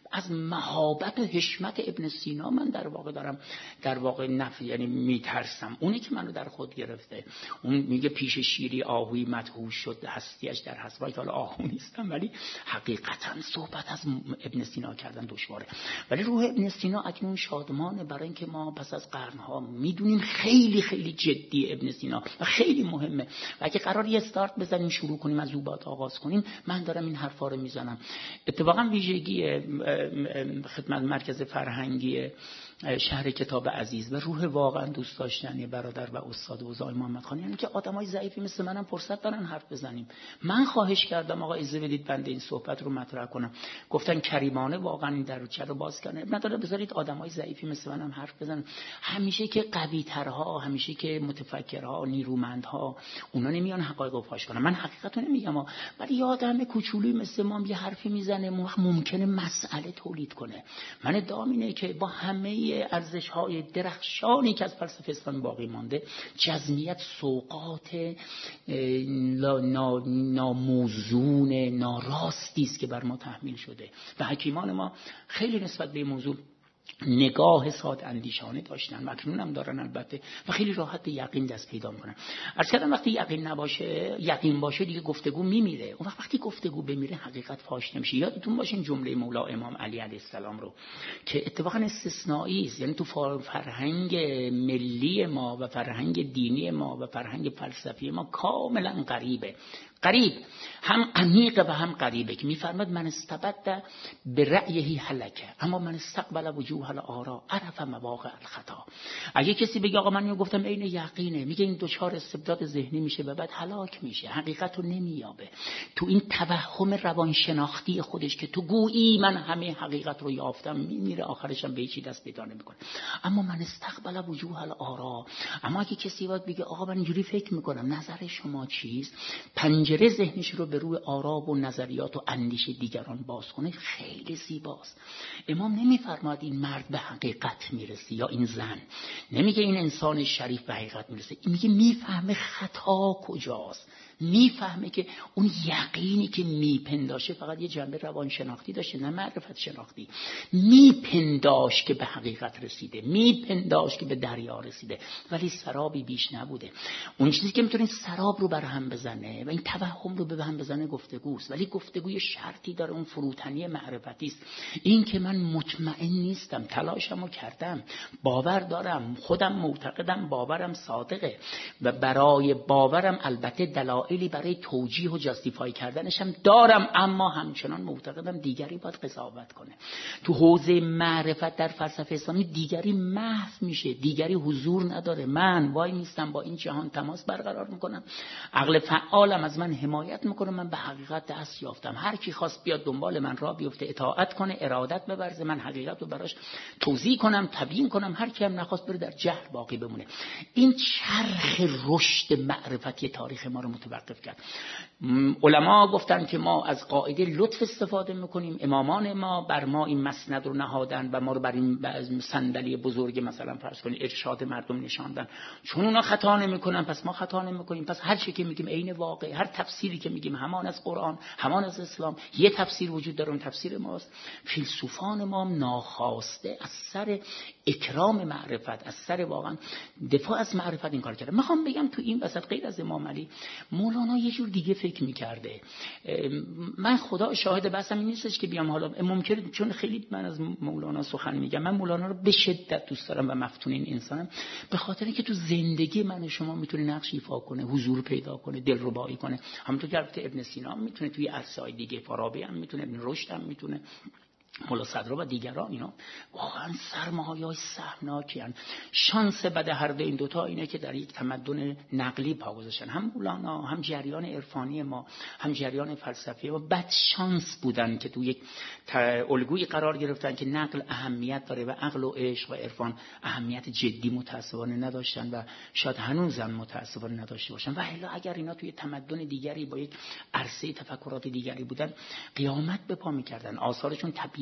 از مهابت و حشمت ابن سینا من در واقع دارم در واقع نفی، یعنی میترسم. اونی که منو در خود گرفته. اون میگه پیش شیری آهوی مدهوش شد هستیش در حسرت. حالا آهو نیستم، ولی حقیقتا صحبت از ابن سینا کردن دشواره. ولی روح ابن سینا اکنون شادمانه، برای اینکه ما پس از قرنها میدونیم خیلی خیلی جدی ابن سینا و خیلی مهمه و اگه قرار یه استارت بزنیم شروع کنیم از او بعد آغاز کنیم، من دارم این حرفا رو میزنم. اتفاقا ویژگی خدمت مرکز فرهنگی شهر کتاب عزیز و روح واقعا دوست داشتنی برادر و استاد اوزای محمد خان یعنی که آدمای ضعیفی مثل منم فرصت دارن حرف بزنیم. من خواهش کردم آقا اجازه بدید بنده این صحبت رو مطرح کنم، گفتن کریمانه واقعا این دروچه رو باز کنه، نداره بذارید آدمای ضعیفی مثل منم حرف بزنن. همیشه که قوی ترها، همیشه که متفکرها، نیرومندها اونا نمیان حقایق رو فاش کنن. من حقیقت رو نمیگم، ولی یه آدم کوچولویی مثل ما یه حرفی میزنه ممکنه مسئله تولید کنه. من ادعام اینه که با همه ارزش‌های درخشانی که از فلسفه اسلامی باقی مانده، جزمیت سوقات ناموزون ناراستی است که بر ما تحمیل شده و حکیمان ما خیلی نسبت به این موضوع نگاه ساده اندیشانه داشتن و اکنون هم دارن البته و خیلی راحت به یقین دست پیدا میکنن. عرض کردم وقتی یقین نباشه، یقین باشه دیگه گفتگو میمیره. اون وقت وقتی گفتگو بمیره حقیقت فاش نمیشه. یادتون باشه این جمله مولا امام علی علیه السلام رو که اتفاقا استثنایی است، یعنی تو فرهنگ ملی ما و فرهنگ دینی ما و فرهنگ فلسفی ما کاملا غریبه. قریب هم عمیق و هم قریبه که میفرماد من استبد به رأیه هلکه اما من استقبل وجوه الآراء عرف مواقع الخطا. اگه کسی بگه آقا من گفتم عین یقینه، میگه این دوچار استبداد ذهنی میشه و بعد هلاک میشه، حقیقت رو نمییابه. تو این توهم روانشناختی خودش که تو گویی من همه حقیقت رو یافتم، میمیره آخرش هم به هیچی دست پیدا نمیکنه. اما من استقبل وجوه الآراء، اما اگه کسی وقت بگه آقا من اینجوری فکر میکنم، نظر شما چیست؟ پنجره ذهنش رو به روی آرا و نظریات و اندیشه دیگران باز کنه، خیلی زیباست. امام نمیفرماد این مرد به حقیقت میرسه یا این زن، نمیگه این انسان شریف به حقیقت میرسه، این میگه میفهمه خطا کجاست، میفهمه که اون یقینی که میپنداشه فقط یه جنبه روانشناختی داشته نه معرفت شناختی. میپنداش که به حقیقت رسیده، میپنداش که به دریا رسیده، ولی سرابی بیش نبوده. اون چیزی که میتونه سراب رو برهم بزنه و این توهم رو به هم بزنه گفتگوست، ولی گفتگوی شرطی داره، اون فروتنی معرفتی است. این که من مطمئن نیستم، تلاشمو کردم، باور دارم، خودم معتقدم، باورم صادقه و برای باورم البته دلایلی برای توجیه و جاستیفای کردنش هم دارم، اما همچنان معتقدم دیگری باید قضاوت کنه. تو حوزه معرفت در فلسفه اسلامی دیگری محو میشه، دیگری حضور نداره. من وای نیستم با این جهان تماس برقرار میکنم، عقل فعالم از من حمایت میکنه، من به حقیقت دست یافتم، هر کی خواست بیاد دنبال من راه بیفته، اطاعت کنه، ارادت بورزه، من حقیقت رو براش توضیح کنم، تبیین کنم، هر کی هم نخواست بره در جهل باقی بمونه. این چرخ رشد معرفتی تاریخ ما رو متوقف کرد. علما گفتن که ما از قاعده لطف استفاده میکنیم، امامان ما بر ما این مسند رو نهادن و ما رو بر این صندلی بزرگ مثلا فرض کنید ارشاد مردم نشاندن، چون اونا خطا نمیکنن پس ما خطا نمیکنیم، پس هر چی که میگیم عین واقع، هر تفسیری که میگیم همان از قرآن، همان از اسلام، یه تفسیر وجود داره، اون تفسیر ماست. فیلسوفان ما ناخواسته از سر اکرام معرفت، از سر واقعا دفاع از معرفت این کار کرده. میخوام بگم تو این وسط غیر از امام علی مولانا یه جور دیگه فکر میکرده. من خدا شاهد بحثم این نیستش که بیام حالا ممکنه، چون خیلی من از مولانا سخن میگم، من مولانا رو به شدت دوست دارم و مفتون این انسانم، به خاطر اینکه تو زندگی من و شما میتونه نقش ایفا کنه، حضور پیدا کنه، دلربایی کنه. همونطور که البته ابن سینا میتونه توی عرصه‌های دیگه، فارابی هم میتونه، ابن رشد هم میتونه، مولا صدرا و دیگران. اینا واقعا سرمایه‌های سهمناکی ان. شانس بد هر دو این دوتا اینه که در یک تمدن نقلی پا گذاشتن، هم مولانا، هم جریان عرفانی ما، هم جریان فلسفی ما بد شانس بودن که تو یک الگویی قرار گرفتن که نقل اهمیت داره و عقل و عشق و عرفان اهمیت جدی متأسفانه نداشتن و شاید هنوزم متأسفانه نداشته باشن. و الا اگر اینا توی تمدن دیگری با یک عرصه تفکرات دیگری بودن، قیامت به پا می‌کردن، آثارشون تبیین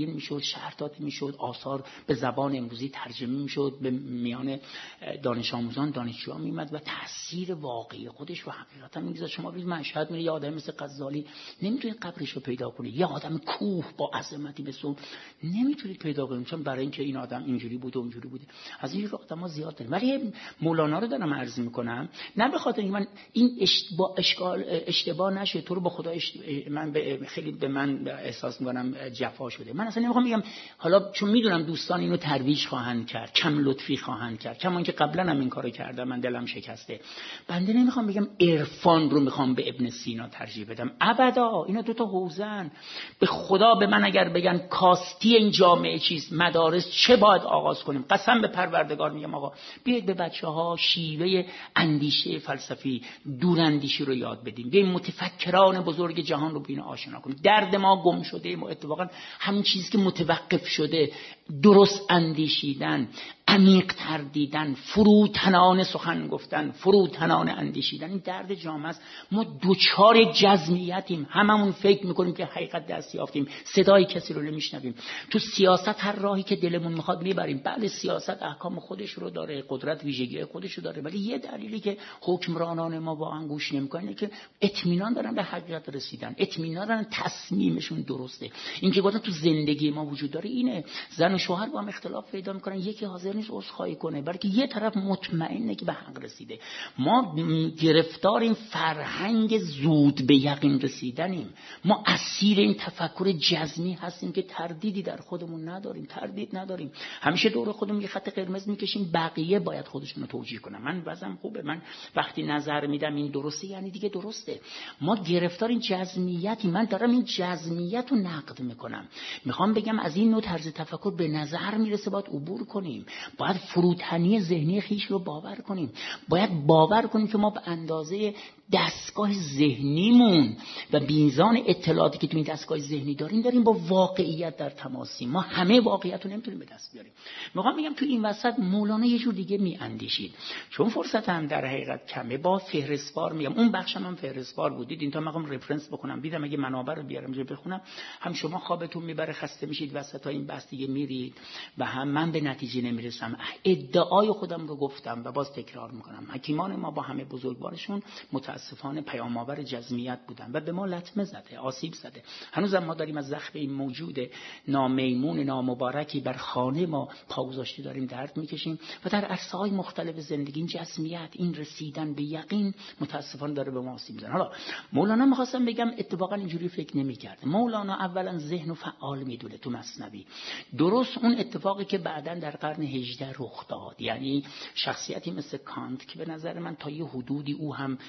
تدوین میشد، شرح داده میشد، آثار به زبان امروزی ترجمه میشد، به میان دانش آموزان دانشجوها میومد و تاثیر واقعی خودش رو حقیقتا میگذاشت. شما برید مشهد میره، یه آدم مثل غزالی نمیتونید قبرش رو پیدا کنید، یه آدم کوه با عظمتی به سو نمیتونید پیدا کنید، چون برای اینکه این آدم اینجوری بوده اونجوری بوده. از این آدم‌ها زیاد داریم. ولی مولانا رو دارم عرض میکنم نه به خاطر من این با اشکال اشتباه نشه، تو رو با خدا اشت... من به خیلی به من احساس میکنم جفا شده. من اصلا نمیخوام بگم، حالا چون میدونم دوستان اینو ترویج خواهند کرد، کم لطفی خواهند کرد، کما اینکه قبلا هم این کارو کردم، من دلم شکسته. بنده نمیخوام بگم عرفان رو میخوام به ابن سینا ترجیح بدم، ابدا. اینا دو تا حوزه‌ان. به خدا به من اگر بگن کاستی این جامعه چیست، مدارس چه باید آغاز کنیم، قسم به پروردگار میگم آقا بیاید به بچه‌ها شیوه اندیشه فلسفی، دوراندیشی رو یاد بدیم، بیایم متفکران بزرگ جهان رو ببینیم، آشنا کنیم. درد ما گم شده ما اتفاقا همین چیزی که متوقف شده، درست اندیشیدن، عمیق تر دیدن، فروتنانه سخن گفتن، فروتنانه اندیشیدن، این درد جامعه است. ما دوچار جزمیتیم، هممون فکر میکنیم که حقیقت دست یافتیم، صدای کسی رو نمیشنویم. تو سیاست هر راهی که دلمون میخواد میبریم. بله سیاست احکام خودش رو داره، قدرت ویژگی خودش رو داره، ولی یه دلیلی که حکمرانان ما واقعا گوش نمیکنن اینه که اطمینان دارن به حقیقت رسیدن، اطمینان دارن تصمیمشون درسته. این که گفتن تو زندگی ما وجود داره اینه، زن و شوهر با هم اختلاف پیدا میکنن، یکی حاضر نیست عذرخواهی کنه، بلکه یه طرف مطمئنه که به حق رسیده. ما گرفتار این فرهنگ زود به یقین رسیدنیم، ما اسیر این تفکر جزمی هستیم که تردیدی در خودمون نداریم، تردید نداریم. همیشه دور خودمون یه خط قرمز میکشیم، بقیه باید خودشون رو توجیه کنن. من وضعم خوبه، من وقتی نظر میدم این درسته یعنی دیگه درسته. ما گرفتار این جزمیتی، من دارم این جزمیت رو نقد میکنم، میخوام بگم از این نوع طرز تفکر به نظر میرسه باید عبور کنیم، باید فروتنی ذهنی خیش رو باور کنیم، باید باور کنیم که ما به اندازه دستگاه ذهنیمون و میزان اطلاعاتی که تو این دستگاه ذهنی داریم داریم با واقعیت در تماسیم. ما همه واقعیت رو نمیتونیم به دست بیاریم. میخوام بگم تو این وسط مولانا یه جور دیگه میاندیشید، چون فرصت هم در حقیقت کمه. با فهرستوار میگم، اون بخشم هم فهرستوار بودید، این تا میخوام رفرنس بکنم، دیدم اگه منابع رو بیارم جو بخونم، هم شما خوابتون میبره، خسته میشید وسط این بحث دیگه میرید و هم من به نتیجه نمیرسم. ادعای خودم رو گفتم و باز تکرار میکنم، حکیمان ما با همه بزرگوارشون متاسفانه پیام‌آور جزمیت بودن و به ما لطمه زده، آسیب زده. هنوزم ما داریم از زخم این موجود نامیمون نامبارکی بر خانه ما پا گذاشته داریم درد میکشیم و در عرصه‌های مختلف زندگی این جزمیت، این رسیدن به یقین متاسفانه داره به ما آسیب میزنه. حالا مولانا می‌خواستم بگم اتفاقا اینجوری فکر نمی‌کرد. مولانا اولا ذهن و فعال میدونه تو مثنوی، درست اون اتفاقی که بعداً در قرن هجدهم رخ داد، یعنی شخصیتی مثل کانت که به نظر من تا یه حدودی او هم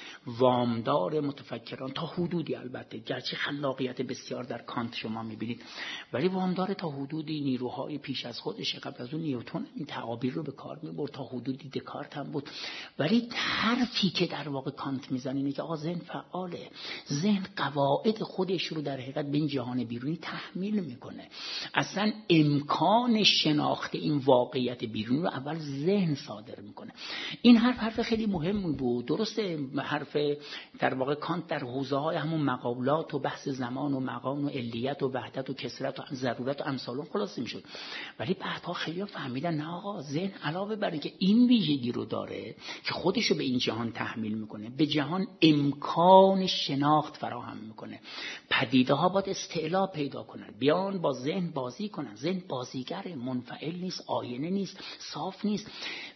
وامدار متفکران، تا حدودی البته، گرچه خلاقیت بسیار در کانت شما میبینید، ولی وامدار تا حدودی نیروهای پیش از خودش. قبل از اون نیوتن این تعابیر رو به کار میبرد، تا حدودی دکارت هم بود. ولی حرفی که در واقع کانت میزنه اینه که آقا ذهن فعاله، ذهن قواعد خودش رو در حقیقت به این جهان بیرونی تحمیل میکنه. اصلا امکان شناخت این واقعیت بیرونی رو اول ذهن صادر میکنه. این حرف حرف خیلی مهمی بود. درسته حرف در واقع کانت در حوزه‌های همون مقالات و بحث زمان و مقام و علیت و وحدت و کثرت و ضرورت و امثال خلاصه میشد، ولی بعدها خیلی فهمیدن نه آقا، ذهن علاوه بر اینکه این ویژگی رو داره که خودش رو به این جهان تحمیل میکنه، به جهان امکان شناخت فراهم میکنه. پدیده ها باید استعلا پیدا کنن، بیان با ذهن بازی کنن. ذهن بازیگره، منفعل نیست، آینه نیست، صاف نیست.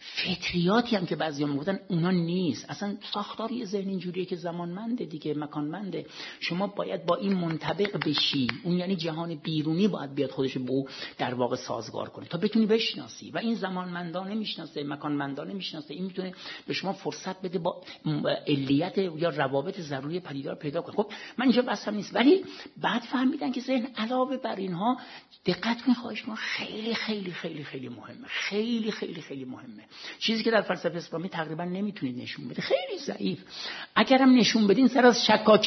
فطریاتی هم که بعضیا میگفتن اونا نیست. اصلا ساختاری ذهن اینجوریه که زمانمنده دیگه، مکانمنده. شما باید با این منطبق بشی، اون یعنی جهان بیرونی باید بیاد خودش رو در واقع سازگار کنه تا بتونی بشناسی. و این زمانمندانه میشناسه، مکانمندانه میشناسه. این میتونه به شما فرصت بده با علیت یا روابط ضروری پدیدار پیدا کنه. خب من اینجا بحثم نیست، ولی بعد فهمیدن که ذهن علاوه بر اینها، دقت کنید خواهش ما، خیلی خیلی خیلی خیلی مهمه، خیلی خیلی خیلی مهمه. چیزی که در فلسفه اسلامی تقریبا نمیتونید نشون بده، خیلی ضعیف. اگرم نشون بدین سر از شکاکیت در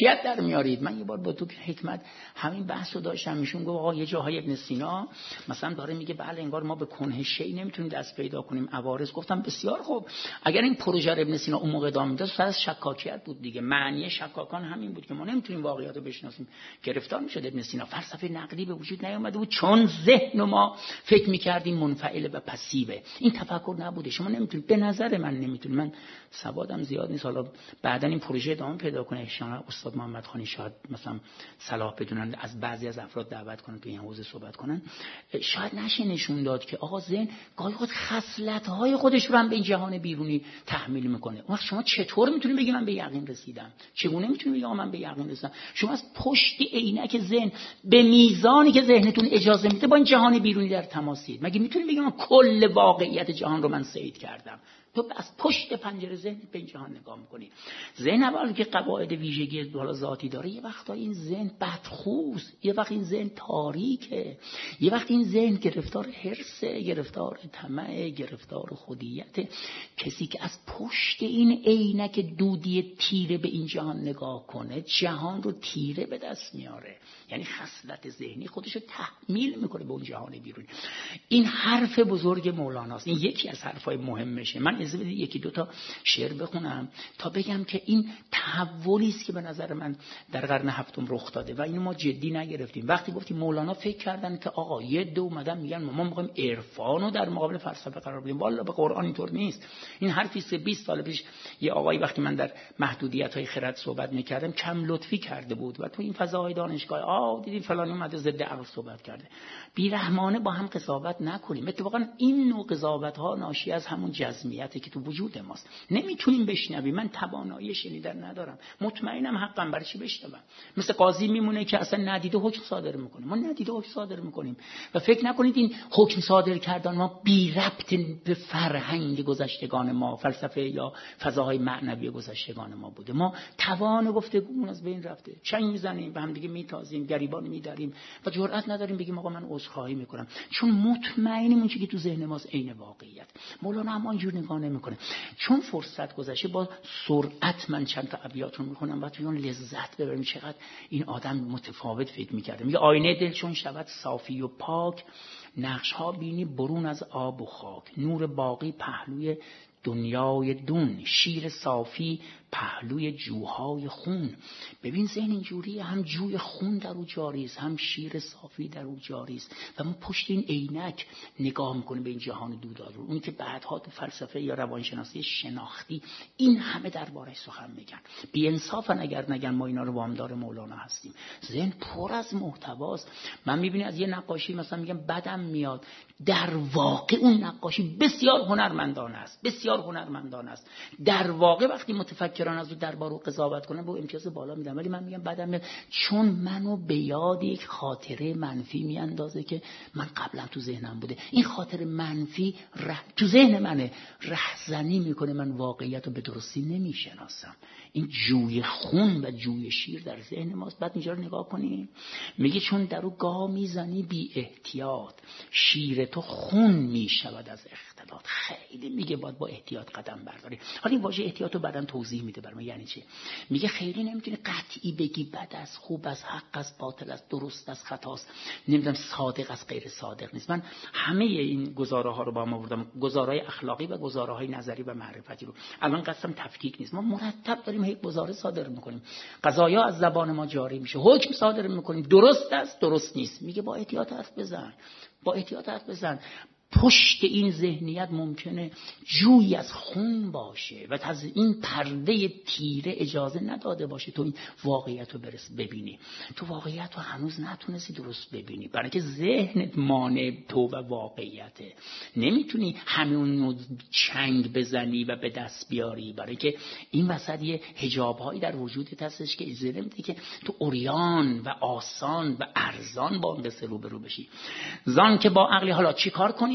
میارید. من یه بار با تو حکمت همین بحثو داشتم، ایشون گفت آقا یه جاهای ابن سینا مثلا داره میگه بله انگار ما به کنه شی نمیتونیم دست پیدا کنیم عوارض. گفتم بسیار خوب، اگر این پروژه ابن سینا اون موقع ادامه میداد فقط شکاکیت بود دیگه. معنی شکاکان همین بود که ما نمیتونیم واقعیت رو بشناسیم. گرفتار میشد ابن سینا. فلسفه نقدی به وجود نیامده بود چون ذهن ما فکر میکردیم منفعل و پسیوه. این تفکر نبوده. شما نمیتونید، به نظر من نمیتونید، من سوادم زیاد نیست، حالا بعداً این پروژه ادامه پیدا کنه ان استاد محمد خانی شاید مثلا صلاح بدونن از بعضی از افراد دعوت کنن تو این حوزه صحبت کنن، شاید نشه نشون داد که آقا ذهن گاهی خود خصلت‌های خودش رو هم به این جهان بیرونی تحمیل میکنه. وقت شما چطور میتونید بگی من به یقین رسیدم؟ چگونه میتونید بگی من به یقین رسیدم؟ شما از پشت عینک ذهن به میزانی که ذهنتون اجازه میده با این جهان بیرونی در تماسید. مگه میتونید بگید من کل واقعیت جهان رو من صید کردم؟ تو از پشت پنجره ذهن به این جهان نگاه میکنی. ذهن اول که قواعد ویژگی بالا ذاتی داره، یه وقتا این ذهن بدخوست، یه وقت این ذهن تاریکه، یه وقت این ذهن گرفتار حرصه، گرفتار طمع، گرفتار خودیت. کسی که از پشت این عینک دودی تیره به این جهان نگاه کنه جهان رو تیره به دست میاره، یعنی خصلت ذهنی خودش رو تحمیل میکنه به اون جهان بیرون. این حرف بزرگ مولاناست، این یکی از حرفای مهمشه. من از یکی دو تا شعر بخونم تا بگم که این تحولی است که به نظر من در قرن هفتم رخ داده و اینو ما جدی نگرفتیم. وقتی گفتیم مولانا فکر کردن که آقا یه دو اومدن میگن ما میخوایم عرفان رو در مقابل فلسفه قرار بدیم، والا به قرآن اینطور نیست. این حرفی است که بیست سال پیش یه آقایی وقتی من در محدودیت‌های خرد صحبت می‌کردم کم لطفی کرده بود و تو این فضاهای دانشگاه آ دیدیم فلانی اومده ضد عقل صحبت کرده. بی‌رحمانه با هم قضاوت نکنیم. اتفاقا این نوع قضاوت‌ها ناشی از همون جزمیته که تو وجود ماست. نمیتونیم بشنویم. من توانایی شنیدن ندارم. مطمئنم حقم، برای چی بشنوم؟ مثل قاضی میمونه که اصلا ندیده حکم صادر میکنه. ما ندیده حکم صادر میکنیم و فکر نکنید این حکم صادر کردن ما بی ربط به فرهنگ گذشتگان ما، فلسفه یا فضاهای معنوی گذشتگان ما بوده. ما توان گفتگومون از بین رفته. چنگ میزنیم، به هم دیگه میتازیم، گریبان میداریم و جرئت نداریم بگیم آقا من عذرخواهی میکنم، چون مطمئنیم اون چیزی که تو ذهن ماست عین واقعیت. مولانا هم اینجور نگاه نمیکنه. چون فرصت گذشته با سرعت من چند تا ابیات رو میخونم و تو اون لذت ببریم چقدر این آدم متفاوت فکر میکرده. میگه آینه دل چون شود صافی و پاک، نقش ها بینی برون از آب و خاک، نور باقی پهلوی دنیای دون، شیر صافی پهلوی جوهای خون. ببین ذهن اینجوریه، هم جوی خون در او جاری است، هم شیر صافی در او جاری است و ما پشت این عینک نگاه میکنیم به این جهان دودآلود. اون که بعدها تو فلسفه یا روانشناسی شناختی این همه دربارش سخن میگن. بی انصافن اگر نگن ما اینا رو وامدار مولانا هستیم. ذهن پر از محتواست. من میبینم از یه نقاشی مثلا میگم بدم میاد، در واقع اون نقاشی بسیار هنرمندانه است، بسیار هنرمندانه است. در واقع وقتی متفکران از اون دربارو قضاوت کنن با امتیاز بالا میدن، ولی من میگم بدم میاد چون منو به یاد یک خاطره منفی میاندازه که من قبلا تو ذهنم بوده. این خاطره منفی ره... تو ذهن منه، رهزنی میکنه، من واقعیت رو به درستی نمیشناسم. این جوی خون و جوی شیر در ذهن ماست. بعد اینجا رو نگاه کنیم، میگه چون در او گام میزنی بی احتیاط، شیر تو خون میشود از اختلاط. خیلی میگه باید با احتیاط قدم برداری. حالا این واژه احتیاط رو بعداً توضیح میده برام یعنی چی. میگه خیلی نمیتونی قطعی بگی بد از خوب از حق از باطل از درست از خطاست، نمیدونم صادق از غیر صادق نیست. من همه این گزاره ها رو با هم آوردم، گزارهای اخلاقی و گزارهای نظری و معرفتی رو. الان قسم تفکیک نیست، ما مرتب داریم یک گزاره صادر میکنیم، قضایا از زبان ما جاری میشه، حکم صادر میکنیم، درست است درست نیست. میگه با احتیاط حرف بزن، با احتیاط حرف بزن. پشت این ذهنیت ممکنه جوی از خون باشه و از این پرده تیره اجازه نداده باشه تو این واقعیت رو برس ببینی. تو واقعیت رو هنوز نتونستی درست ببینی برای که ذهنت مانع تو و واقعیته. نمیتونی همون رو چنگ بزنی و به دست بیاری، برای که این وسط یه حجاب‌هایی در وجودت هستش که اجازه نمیده که تو عریان و آسان و ارزان با اون قصه روبرو بشی. زان که با عقلی حالا چی کار کنیم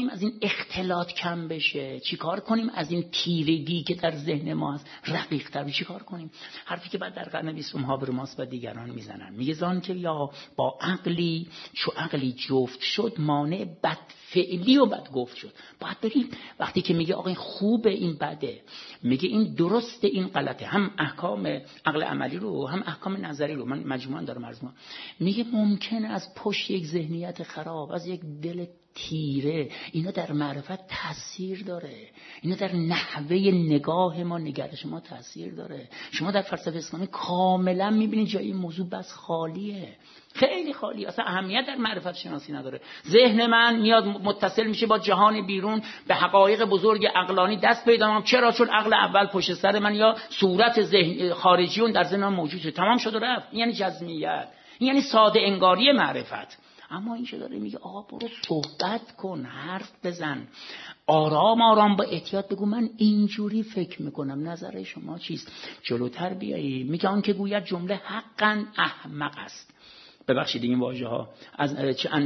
کنیم از این اختلاط کم بشه؟ چیکار کنیم از این تیرگی که در ذهن ما هست رقیق تر؟ چیکار کنیم؟ حرفی که بعد در قرن بیستم هابرماس و دیگران میزنن، میگه زان که یا با عقلی چو عقلی جفت شد، مانع بد فعلی و بد گفت شد. باید بریم وقتی که میگه آقا این خوبه این بده، میگه این درسته این غلطه، هم احکام عقل عملی رو هم احکام نظری رو من مجموعاً دارم عرض می‌کنم. میگه ممکنه از پشت یک ذهنیت خراب، از یک دل تیره، اینا در معرفت تاثیر داره، اینا در نحوه نگاه ما، نگرش ما تاثیر داره. شما در فلسفه اسلامی کاملا میبینید جای این موضوع بس خالیه، خیلی خالی، اصلا اهمیت در معرفت شناسی نداره. ذهن من میاد متصل میشه با جهان بیرون، به حقایق بزرگ عقلانی دست پیدا میکنم. چرا؟ چون عقل اول پشت سر من یا صورت ذهن خارجی اون در ذهن من موجود شده، تمام شد و رفت. این یعنی جزمیت، این یعنی ساده انگاری معرفت. اما این چه داره میگه آقا برو صحبت کن، حرف بزن، آرام آرام با احتیاط بگو من اینجوری فکر میکنم، نظر شما چیست؟ جلوتر بیایی میگه آن که گوید جمله حقا احمق است. ببخشید این واژه ها از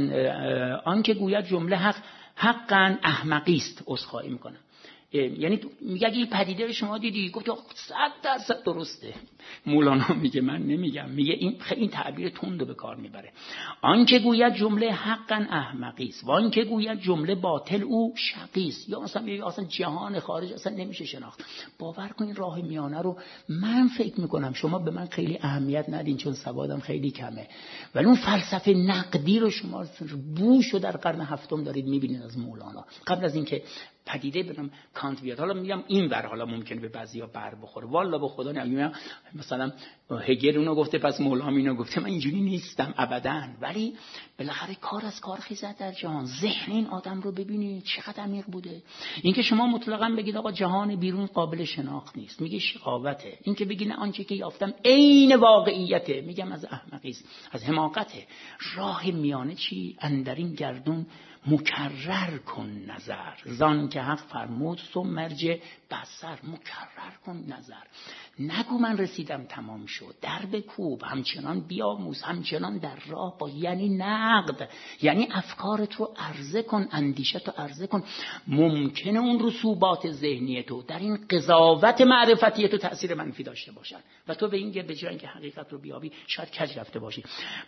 آن که گوید جمله حق حقا احمقی است، عذرخواهی میکنم. یعنی میگه اگه این پدیده شما دیدی، گفت صد درصد درسته. مولانا میگه من نمیگم، میگه این خیلی این تعبیر تند به کار میبره. آن که گوید جمله حقا احمقی است و آن که گوید جمله باطل او شقی است. یا مثلا میگه اصلا جهان خارج اصلا نمیشه شناخت. باور کن راه میانه رو من فکر میکنم شما به من خیلی اهمیت ندین چون سوادم خیلی کمه، ولی اون فلسفه نقدی رو شما بوشو در قرن هفتم دارید میبینید از مولانا، قبل از اینکه پدیده بدم کانت بیاد. حالا میگم این ور حالا ممکنه به بعضیا بر بخوره، والا به خدا نمیگم مثلا هگل اونو گفته پس مولانا اینو گفته، من اینجوری نیستم ابداً. ولی بالاخره کار از کار خیزد در جهان. ذهن این آدم رو ببینید چقدر عمیق بوده. اینکه شما مطلقاً بگید آقا جهان بیرون قابل شناخت نیست، میگه شقاوته. اینکه بگید نه آنچه که یافتم عین واقعیته، میگم از احمقی است، از حماقته. راه میانه چی؟ اندرین گردون مکرر کن نظر، زان که حق فرمود ثم مرجع بصر. مکرر کن نظر، نگو من رسیدم تمام شد، در بکوب، همچنان بیاموز، همچنان در راه با، یعنی نقد، یعنی افکارت رو عرضه کن، اندیشت رو عرضه کن. ممکنه اون رسوبات ذهنی تو در این قضاوت معرفتی تو تأثیر منفی داشته باشن و تو به این به جای اینکه حقیقت رو بیابی شاید کج رفته باشی.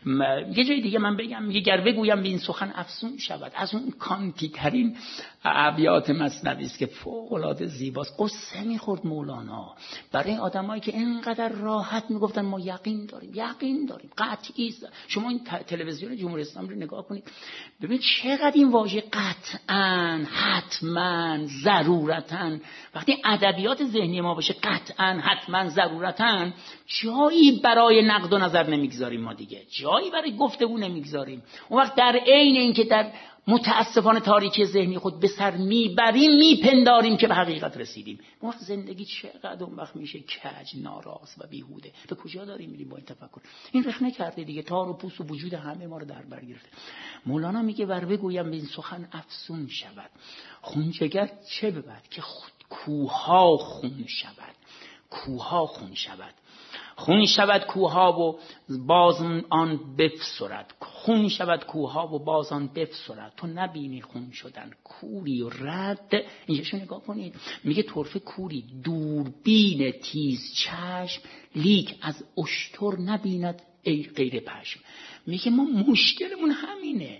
یه جای دیگه من بگم، یه گر بگویم به این سخن افسون شود، از اون کانتی ترین ابیات مثنوی است که فوق العاده زیباست. قصه میخورد مولانا برای آدمایی که اینقدر راحت میگفتن ما یقین داریم، یقین داریم، قطعی است. شما این تلویزیون جمهوری اسلامی رو نگاه کنید ببینید چقدر این واژه قطعاً، حتماً، ضرورتاً، وقتی ادبیات ذهنی ما باشه قطعاً، حتماً، ضرورتاً، جایی برای نقد و نظر نمیگذاریم، ما دیگه جایی برای گفتگو نمیگذاریم. اون وقت در عین اینکه در متاسفانه تاریکی ذهنی خود به سر میبریم میپنداریم که به حقیقت رسیدیم. اون وقت زندگی چقدر اون وقت میشه کج، ناراض و بیهوده. به کجا داریم میریم با این تفکر؟ این رخنه کرده دیگه، تار و پوست و وجود همه ما رو در بر گرفته. مولانا میگه ور بگویم به این سخن افسون شود، خونجگر چه ببد که خود کوها خون شود، کوها خون شود، خون شود کوها و باز آن بفسرد، خون شود کوها و باز آن بفسرد. تو نبینی خون شدن کوری و رد. اینجاشو نگاه کنید، میگه طرفه کوری دوربین تیز چشم، لیک از اشتر نبیند ای غیر پشم. میگه ما مشکلمون همینه.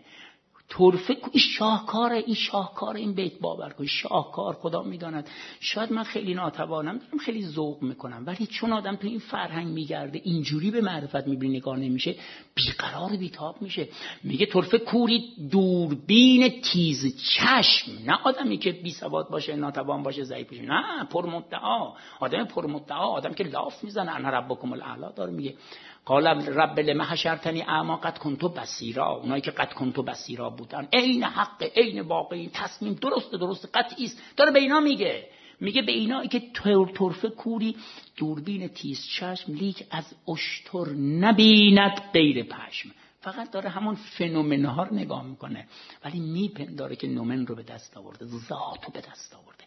طرفه این شاهکار، این شاهکار این بیت باور کن، شاهکار. خدا میداند شاید من خیلی ناتوانم، دارم خیلی ذوق میکنم، ولی چون آدم تو این فرهنگ میگرده اینجوری به معرفت میبینه نگاه نمیشه، بیقرار بیتاب میشه. میگه طرفه کوری دوربین تیز چشم، نه آدمی که بی سواد باشه، ناتوان باشه، ضعیف باشه، نه، پرمدعا، آدم پرمدعا، آدم که لاف میزنه انا ربکم الاعلی داره میگه. قال رب لما حشرتنی اعما قد کنت بصیرا. اونایی که قد کنت بصیرا بودن، عین حق، عین واقعی، تصمیم درست درست قطعی است، داره به اینا میگه. میگه به اینایی که طرفه کوری دوربین تیز چشم، لیک از اشتر نبیند غیر پشم. فقط داره همون فنومن‌ها رو نگاه میکنه ولی میپنداره که نومن رو به دست آورده، ذات رو به دست آورده.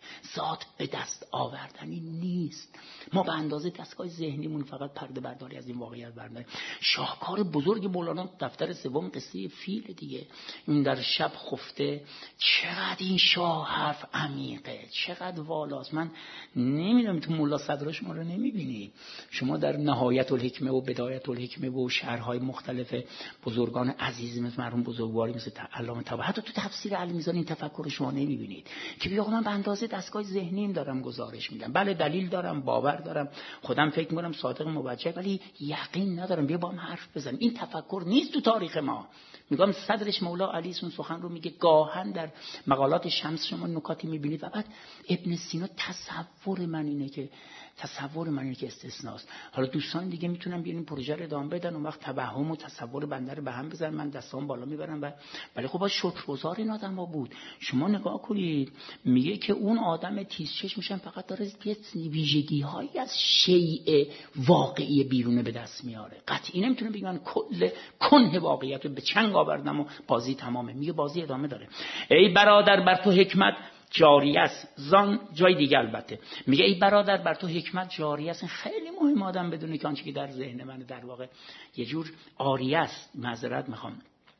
ذات به دست آوردنی نیست. ما به اندازه دستگاه ذهنیمون فقط پرده برداری از این واقعیت برداریم. شاهکار بزرگ مولانا دفتر سوم قصه فیل دیگه، این در شب خفته. چقدر این شاه حرف عمیقه، چقدر والاست. من نمیدونم تو ملا صدرا شما رو نمیبینی. شما در نهایت الحکمه و بدایت الحکمه و شرحهای مختلف بزرگان عزیز مثل مرحوم بزرگواری مثل علامه طباطبایی، حتی تو تفسیر علی میزان این تفکر شما نمیبینید که بیا من به اندازه دستگاه ذهنیم دارم گزارش میدم. بله دلیل دارم، باور دارم، خودم فکر میکنم صادق موجه، ولی یقین ندارم. بیا با هم حرف بزنیم. این تفکر نیست تو تاریخ ما. میگم صدرش مولا علی اون سخن رو میگه. گاهن در مقالات شمس شما نکاتی میبینید و بعد ابن سینا تصور من اینه که تصور من اینه که استثناست. حالا دوستان دیگه میتونن بیان این پروژه رو ادامه بدن، اون وقت توهم و تصور بنده رو به هم بزنن، من دستام بالا میبرم. و ولی خب با شکرگزار این آدم‌ها بود. شما نگاه کنید میگه که اون آدم تیزچشم میشن فقط داره یه ویژگی‌هایی از شیء واقعی بیرونه به دست میاره. قطعی نمیتونه بگه من کل کنه واقعیت رو به چنگ آوردم و بازی تمامه. میگه بازی ادامه داره. ای برادر بر تو حکمت جاری است. زان جای دیگه البته میگه ای برادر بر تو حکمت جاری است. خیلی مهم آدم بدونه که آنچه که در ذهن من در واقع یه جور آریه است. معذرت میخوام.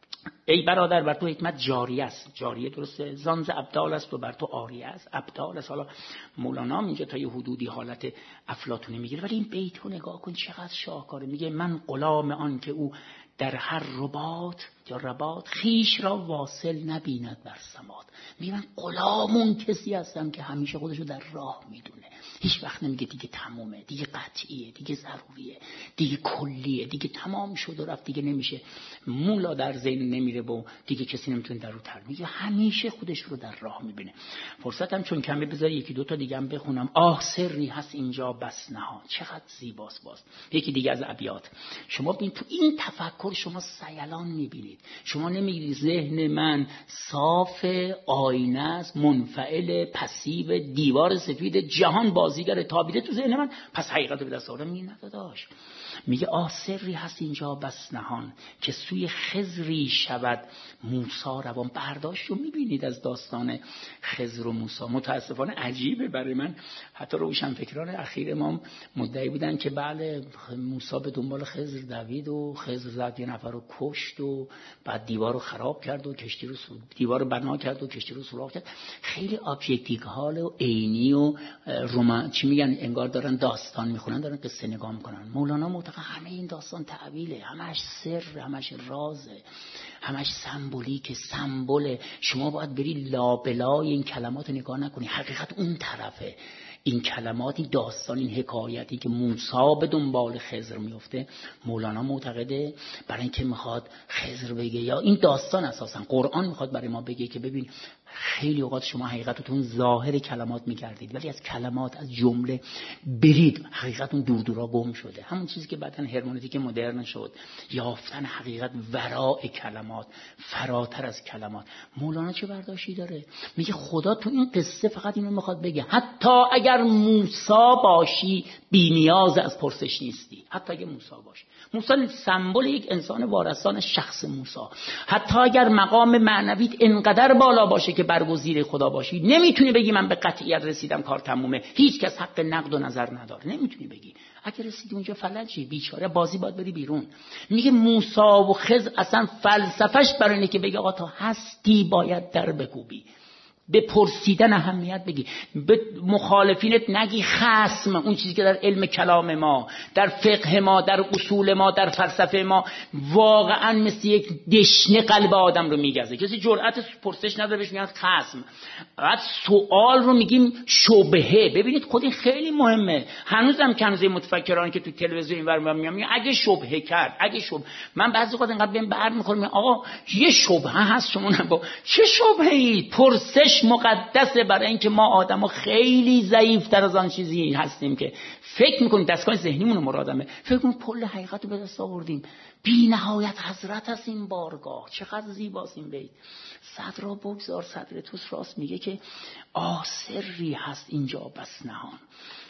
ای برادر بر تو حکمت جاری است. جاریه درسته. زانز ابدال است و بر تو آریه است. ابدال است. حالا مولانا اینجا تا یه حدودی حالت افلاطونی میگیره، ولی این بیت رو نگاه کن چقدر شاهکاره. میگه من غلام آن که او در هر رباط یا رباط خیش را واصل نبیند بر سماط. میگه من غلام اون کسی هستم که همیشه خودشو در راه میدونه. هیچ وقت نمیگه دیگه تمومه، دیگه قطعیه، دیگه ضروریه، دیگه کلیه، دیگه تمام شد و رفت، دیگه نمیشه. مولا در ذهن نمیره و دیگه کسی نمیتونه در رو تر. میگه همیشه خودش رو در راه میبینه. فرصتم چون کمه بذار یکی دو تا دیگه هم بخونم. آه سری هست اینجا بس نهان. چقدر زیباست. باز یکی دیگه از ابیات. شما ببین تو این تفکر شما سیلان میبینید. شما نمیگید ذهن من صاف آینه است، منفعل، پسیو، دیوار سفید، جهان بازیگر تابیده تو ذهن من، پس حقیقت رو به دست آوردم. میگه نداداش. میگه آه سری هست اینجا بس نهان که سوی خضری شود موسی روان. برداشت رو میبینید از داستان خضر و موسی. متاسفانه عجیبه برای من. حتی روشنفکران اخیر ما مدعی بودن که بله موسی به دنبال خضر دوید و خضر زد یه نفر رو کشت و بعد دیوار رو خراب کرد و کشتی رو دیوار رو بنا کرد و کشتی رو سوراخ کرد. خیلی ابجکتیوال و عینی و رمان چی میگن، انگار دارن داستان میخونن، دارن قصه نگاه میکنن. مولانا معتقد همه این داستان تعبیله، همش سر، همش رازه، همش سمبولیک، سمبل. شما باید بری لابلای این کلمات نگاه نکنی، حقیقت اون طرفه. این کلمات، این داستان، این حکایتی که موسی به دنبال خضر میفته، مولانا معتقده برای اینکه میخواد خضر بگه، یا این داستان اساسا قرآن میخواد برای ما بگه که ببین خیلی اوقات شما حقیقتتون ظاهر کلمات میگردید، ولی از کلمات، از جمله برید، حقیقتون دور دورا گم شده. همون چیزی که بعدن هرمنوتیک مدرن شد، یافتن حقیقت ورای کلمات، فراتر از کلمات. مولانا چه برداشتی داره؟ میگه خدا تو این قصه فقط اینو میخواد بگه حتی اگر موسی باشی بی نیاز از پرسش نیستی. حتی اگر موسی باشی، موسی سمبل یک انسان وارستان شخص موسی. حتی اگر مقام معنویت انقدر بالا باشه که برگزیده خدا باشی، نمیتونی بگی من به قطعیت رسیدم کار تمومه. هیچ کس حق نقد و نظر نداره. نمیتونی بگی. اگر رسیدی اونجا فلجی، بیچاره، بازی باید بری بیرون. میگه موسی و خضر اصلا فلسفهش برای اینه که بگه آقا تا هستی باید در بکوبی، به پرسیدن اهمیت بگی، به مخالفینت نگی خصم. اون چیزی که در علم کلام ما، در فقه ما، در اصول ما، در فلسفه ما واقعا مثل یک دشنه قلب آدم رو میگزه. کسی جرأت پرسش نداره، بهش میگن خصم. بعد سوال رو میگیم شبهه. ببینید خود این خیلی مهمه. هنوزم کنزه متفکران که تو تلویزیون اینور میام میگن اگه شبهه کرد، اگه شبهه، من بعضی وقت اینقدر بهم بر میخوره میگم آقا یه شبهه هست، شما با چه شبهه‌ای؟ پرسش مقدسه، برای اینکه ما آدما خیلی ضعیف‌تر از آن چیزی هستیم که فکر میکنیم. دستگاه ذهنیمون مرادمه، فکر کنیم کل حقیقت رو به دست آوردیم. بی نهایت حضرت از این بارگاه. چقدر زیباست این بیت. صدرا بگذار صدر توست راست میگه که آه سری هست اینجا بس نهان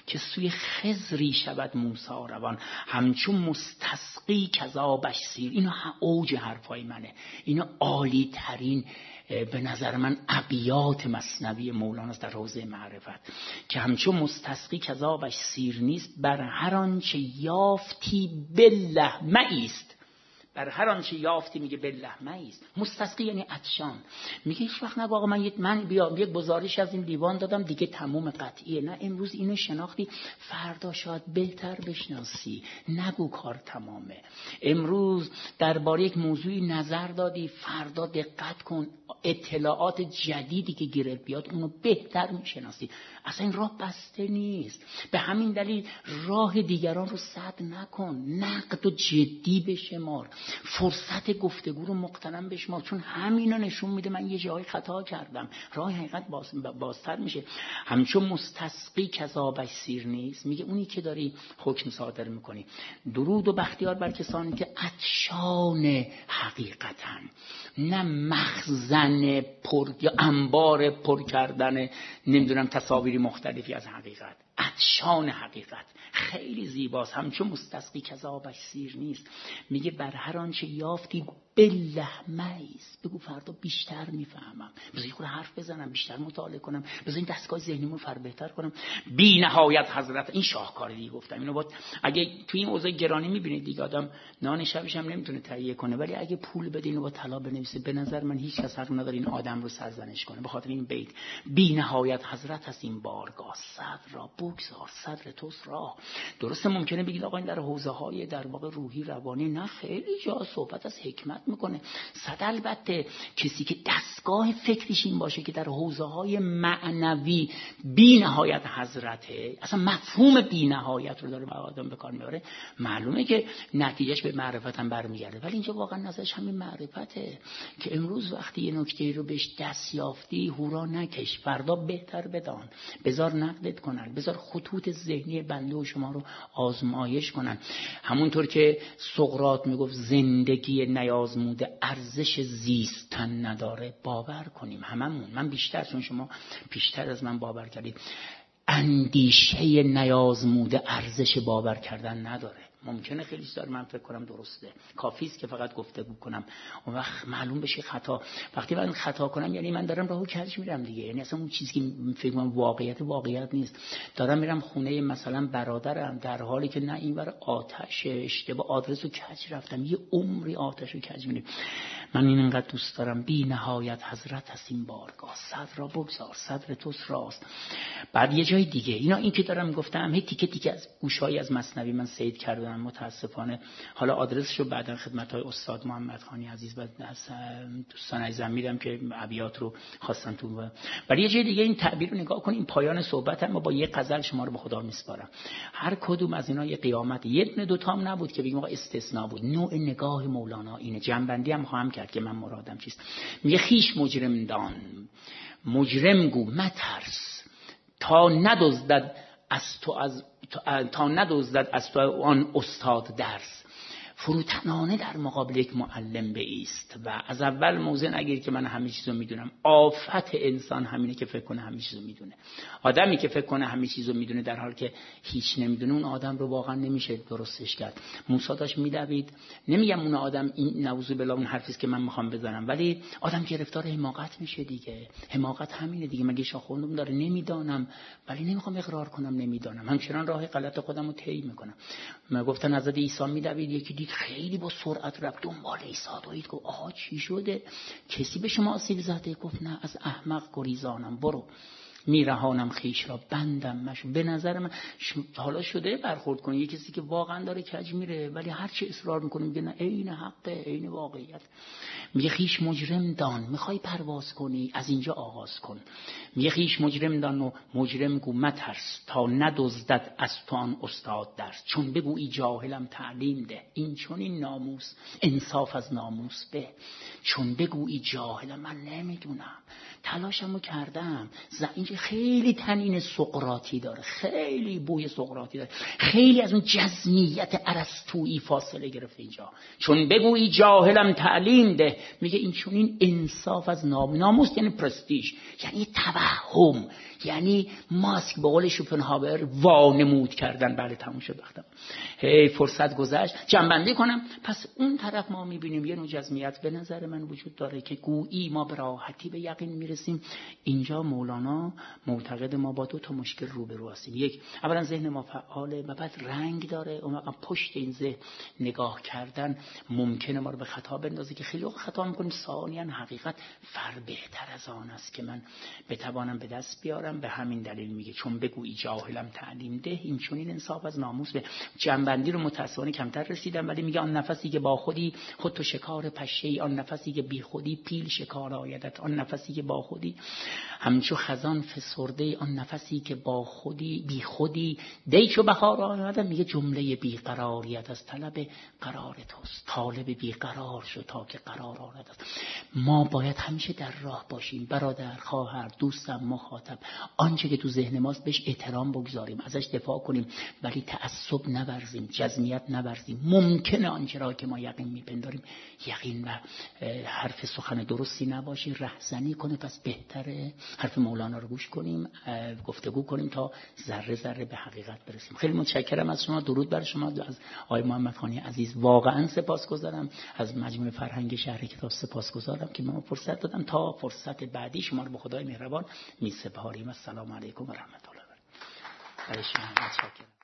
که سوی خضری شود موسی روان، همچون مستسقی کذابش سیر. اینا اوج حرفای منه، اینا عالی ترین به نظر من ابیات مثنوی مولانا است در حوزه معرفت، که همچون مستسقی کذابش سیر نیست، بر هر آنچه یافتی بالله مایست. بر هر آنچه یافتی میگه بالله مایست. مستسقی یعنی عطشان. میگه هیچ وقت نگو آقا من یک من بیام یک گزارش از این دیوان دادم دیگه تموم قطعیه. نه، امروز اینو شناختی، فردا شاید بهتر بشناسی. نگو کار تمامه. امروز درباره یک موضوعی نظر دادی، فردا دقت کن، اطلاعات جدیدی که گیرت بیاد اونو بهتر میشناسی. اصلا این راه بسته نیست. به همین دلیل راه دیگران رو سد نکن، نقد و جدی بشمار، فرصت گفتگو رو مغتنم بشمار، چون همینا نشون میده من یه جایی خطا کردم، راه حقیقت باز بازتر میشه. همچون مستسقی کذابش سیر نیست، میگه اونی که داری حکم صادر میکنی. درود و بختیار بر کسانی که عطشان حقیقتن، نه مخزن پر یا انبار پر کردن نمیدونم تصاویری مختلفی از حقیقت. عطشان حقیقت خیلی زیباست. همچون مستسقی کذابش سیر نیست، میگه بر هر آنچه یافتی بالله مایست. بگو فردا بیشتر میفهمم، بذار یه حرف بزنم، بیشتر مطالعه کنم، بذار این دستگاه ذهنیمو فر بهتر کنم. بی نهایت حضرت. این شاهکاری دیگه گفتم اینو بود. اگه توی این اوضاع گرانی میبینید دیگه آدم نان شبش هم نمیتونه تهیه کنه، ولی اگه پول بده اینو با طلا بنویسه، به نظر من هیچ کس حق نداره این آدم رو سرزنش کنه. به خاطر این بیت بی نهایت حضرت هست این بارگاه، صدر را بگذار، صدر توست راه. درسته ممکنه بگید آقا این در حوزه های در واقع روحی روانی، نه خیلی جا صحبت از حکمت میکنه. صد البته کسی که دستگاه فکریش این باشه که در حوزه های معنوی بی نهایت حضرته، اصلا مفهوم بی نهایت رو داره با آدم به کار میبره، معلومه که نتیجهش به معرفت هم برمیگرده. ولی اینجا واقعا نظرش همین معرفته که امروز وقتی یه نکته رو بهش دست یافتی هورا نکش، فردا بهتر بدان، بذار نقدت کنن، بذار خطوط ذهنی بنده و شما رو آزمایش کنن. همونطور که سقراط میگفت زندگی نیازموده ارزش زیستن نداره، باور کنیم هممون، من بیشتر چون شما بیشتر از من باور کردید، اندیشه نیازموده ارزش باور کردن نداره. ممکنه خیلی چیزا من فکر کنم درسته، کافی است که فقط گفتگو کنم، اون وقت معلوم بشه خطا. وقتی من خطا کنم یعنی من دارم راهو کج میرم دیگه، یعنی اصلا اون چیزی که فکر کنم واقعیت واقعیت نیست. دارم میرم خونه مثلا برادرم در حالی که نه اینور آتش اشتباه آدرسو کج رفتم، یه عمری آتشو کج میرم. من این انقدر دوست دارم. بی نهایت حضرت هست این بارگاه، صدر را بگذار، صدر توست راست. بعد یه جای دیگه اینا این که دارم گفتم هی تیکه تیکه از گوشای از مثنوی من سید کردم متاسفانه. حالا آدرسشو بعداً خدمت‌های استاد محمد خانی عزیز و دوستان عزیزم میدم که ابیات رو خواستن تو. ولی یه جای دیگه این تعبیر رو نگاه کنین، پایان صحبتم با یه غزل شما رو به خدا میسپارم. هر کدوم از اینا یه قیامت، یه دونه دو تام نبود که بگیم آقا استثناء بود. نوع نگاه مولانا اینه. جنبندی هم خواهم کرد که من مرادم چیست. میگه خیش مجرم دان، مجرم گو مترس، تا ندزدد از تو از تا ندزدد از تو آن استاد درس. فروتنانه در مقابل یک معلم بایست و از اول موضع نگیر که من همه چیزو میدونم. آفت انسان همینه که فکر کنه همه چیزو میدونه. آدمی که فکر کنه همه چیزو میدونه در حالی که هیچ نمیدونه، اون آدم رو واقعا نمیشه درستش کرد. موسی داشت میدوید، نمیگم اون آدم این نعوذ بالله اون حرفی است که من میخوام بزنم، ولی آدم گرفتار حماقت میشه دیگه. حماقت همینه دیگه. مگه شاخوندم داره نمیدانم ولی نمیخوام اقرار کنم نمیدانم، همچنان راه غلط خودمو طی میکنم. من گفتن حضرت عیسی میدوید، یکی خیلی با سرعت رفت دنبال عیسی، دوید گفت آها چی شده؟ کسی به شما آسیب زده؟ گفت نه، از احمق گریزانم، برو میرهانم خیش را بندم مشو. به نظر من حالا شده برخورد کنی یه کسی که واقعا داره کج میره ولی هر چی اصرار میکنه میگه نه عین حقه، عین واقعیت. میگه خیش مجرم دان، میخوای پرواز کنی از اینجا آغاز کن. میگه خیش مجرم دان و مجرم گو مترس، تا ندزدد از تو آن استاد درس. چون بگویی جاهلم تعلیم ده، این چون این ناموس انصاف از ناموس به. چون بگویی جاهلم من نمیدونم، تلاشمو کردم. این خیلی تنین سقراطی داره، خیلی بوی سقراطی داره، خیلی از اون جزمیت ارسطویی فاصله گرفته اینجا. چون بگویی جاهلم تعلیم ده، میگه این چون این انصاف از نام. ناموس یعنی پرستیژ، یعنی توهم، یعنی ماسک به قول شوپنهاور وانمود کردن. بله تموم شد وقتم. هی فرصت گذشت. جنبندی کنم. پس اون طرف ما میبینیم یه نوع جزمیت به نظر من وجود داره که گویی ما به راحتی به یقین میرسیم. اینجا مولانا معتقد ما با دو تا مشکل روبرو هستیم. یک، اولا ذهن ما فعاله و بعد رنگ داره. اون وقت پشت این ذهن نگاه کردن ممکنه ما رو به خطا بندازه که خیلی وقت خطا میکنیم. ثانیاً حقیقت فر بهتر از آن است که من بتوانم به دست بیارم. به همین دلیل میگه چون بگویی جاهلم تعلیم ده، این چون این انصاف از ناموس. به جنبندی رو متأسفانه کمتر رسیدم، ولی میگه آن نفسی که با خودی خود تو شکار پشه، آن نفسی که بی خودی پیل شکار آیدت، آن نفسی که با خودی همچو خزان فسرده، آن نفسی که با خودی بی خودی دی چو بهار آید. میگه جمله بی قراریت از طلب قرار توست. طالب بی قرار شو تا که قرار آرد است. ما باید همیشه در راه باشیم، برادر، خواهر، دوستم، مخاطب، آنچه که تو ذهن ماست بهش احترام بگذاریم، ازش دفاع کنیم، ولی تعصب نورزیم، جزمیت نورزیم. ممکنه آنچه را که ما یقین میپنداریم یقین و حرف سخن درستی نباشه، رهزنی کنه. پس بهتره حرف مولانا رو گوش کنیم، گفتگو کنیم تا ذره ذره به حقیقت برسیم. خیلی متشکرم از شما. درود بر شما. از آقای محمد خانی عزیز واقعا سپاسگزارم. از مجموعه فرهنگ شهر کتاب سپاسگزارم که ما فرصت دادن. تا فرصت بعدی شما رو به خدای مهربان میسپاریم. السلام علیکم و رحمت الله و برکاته. متشکرم.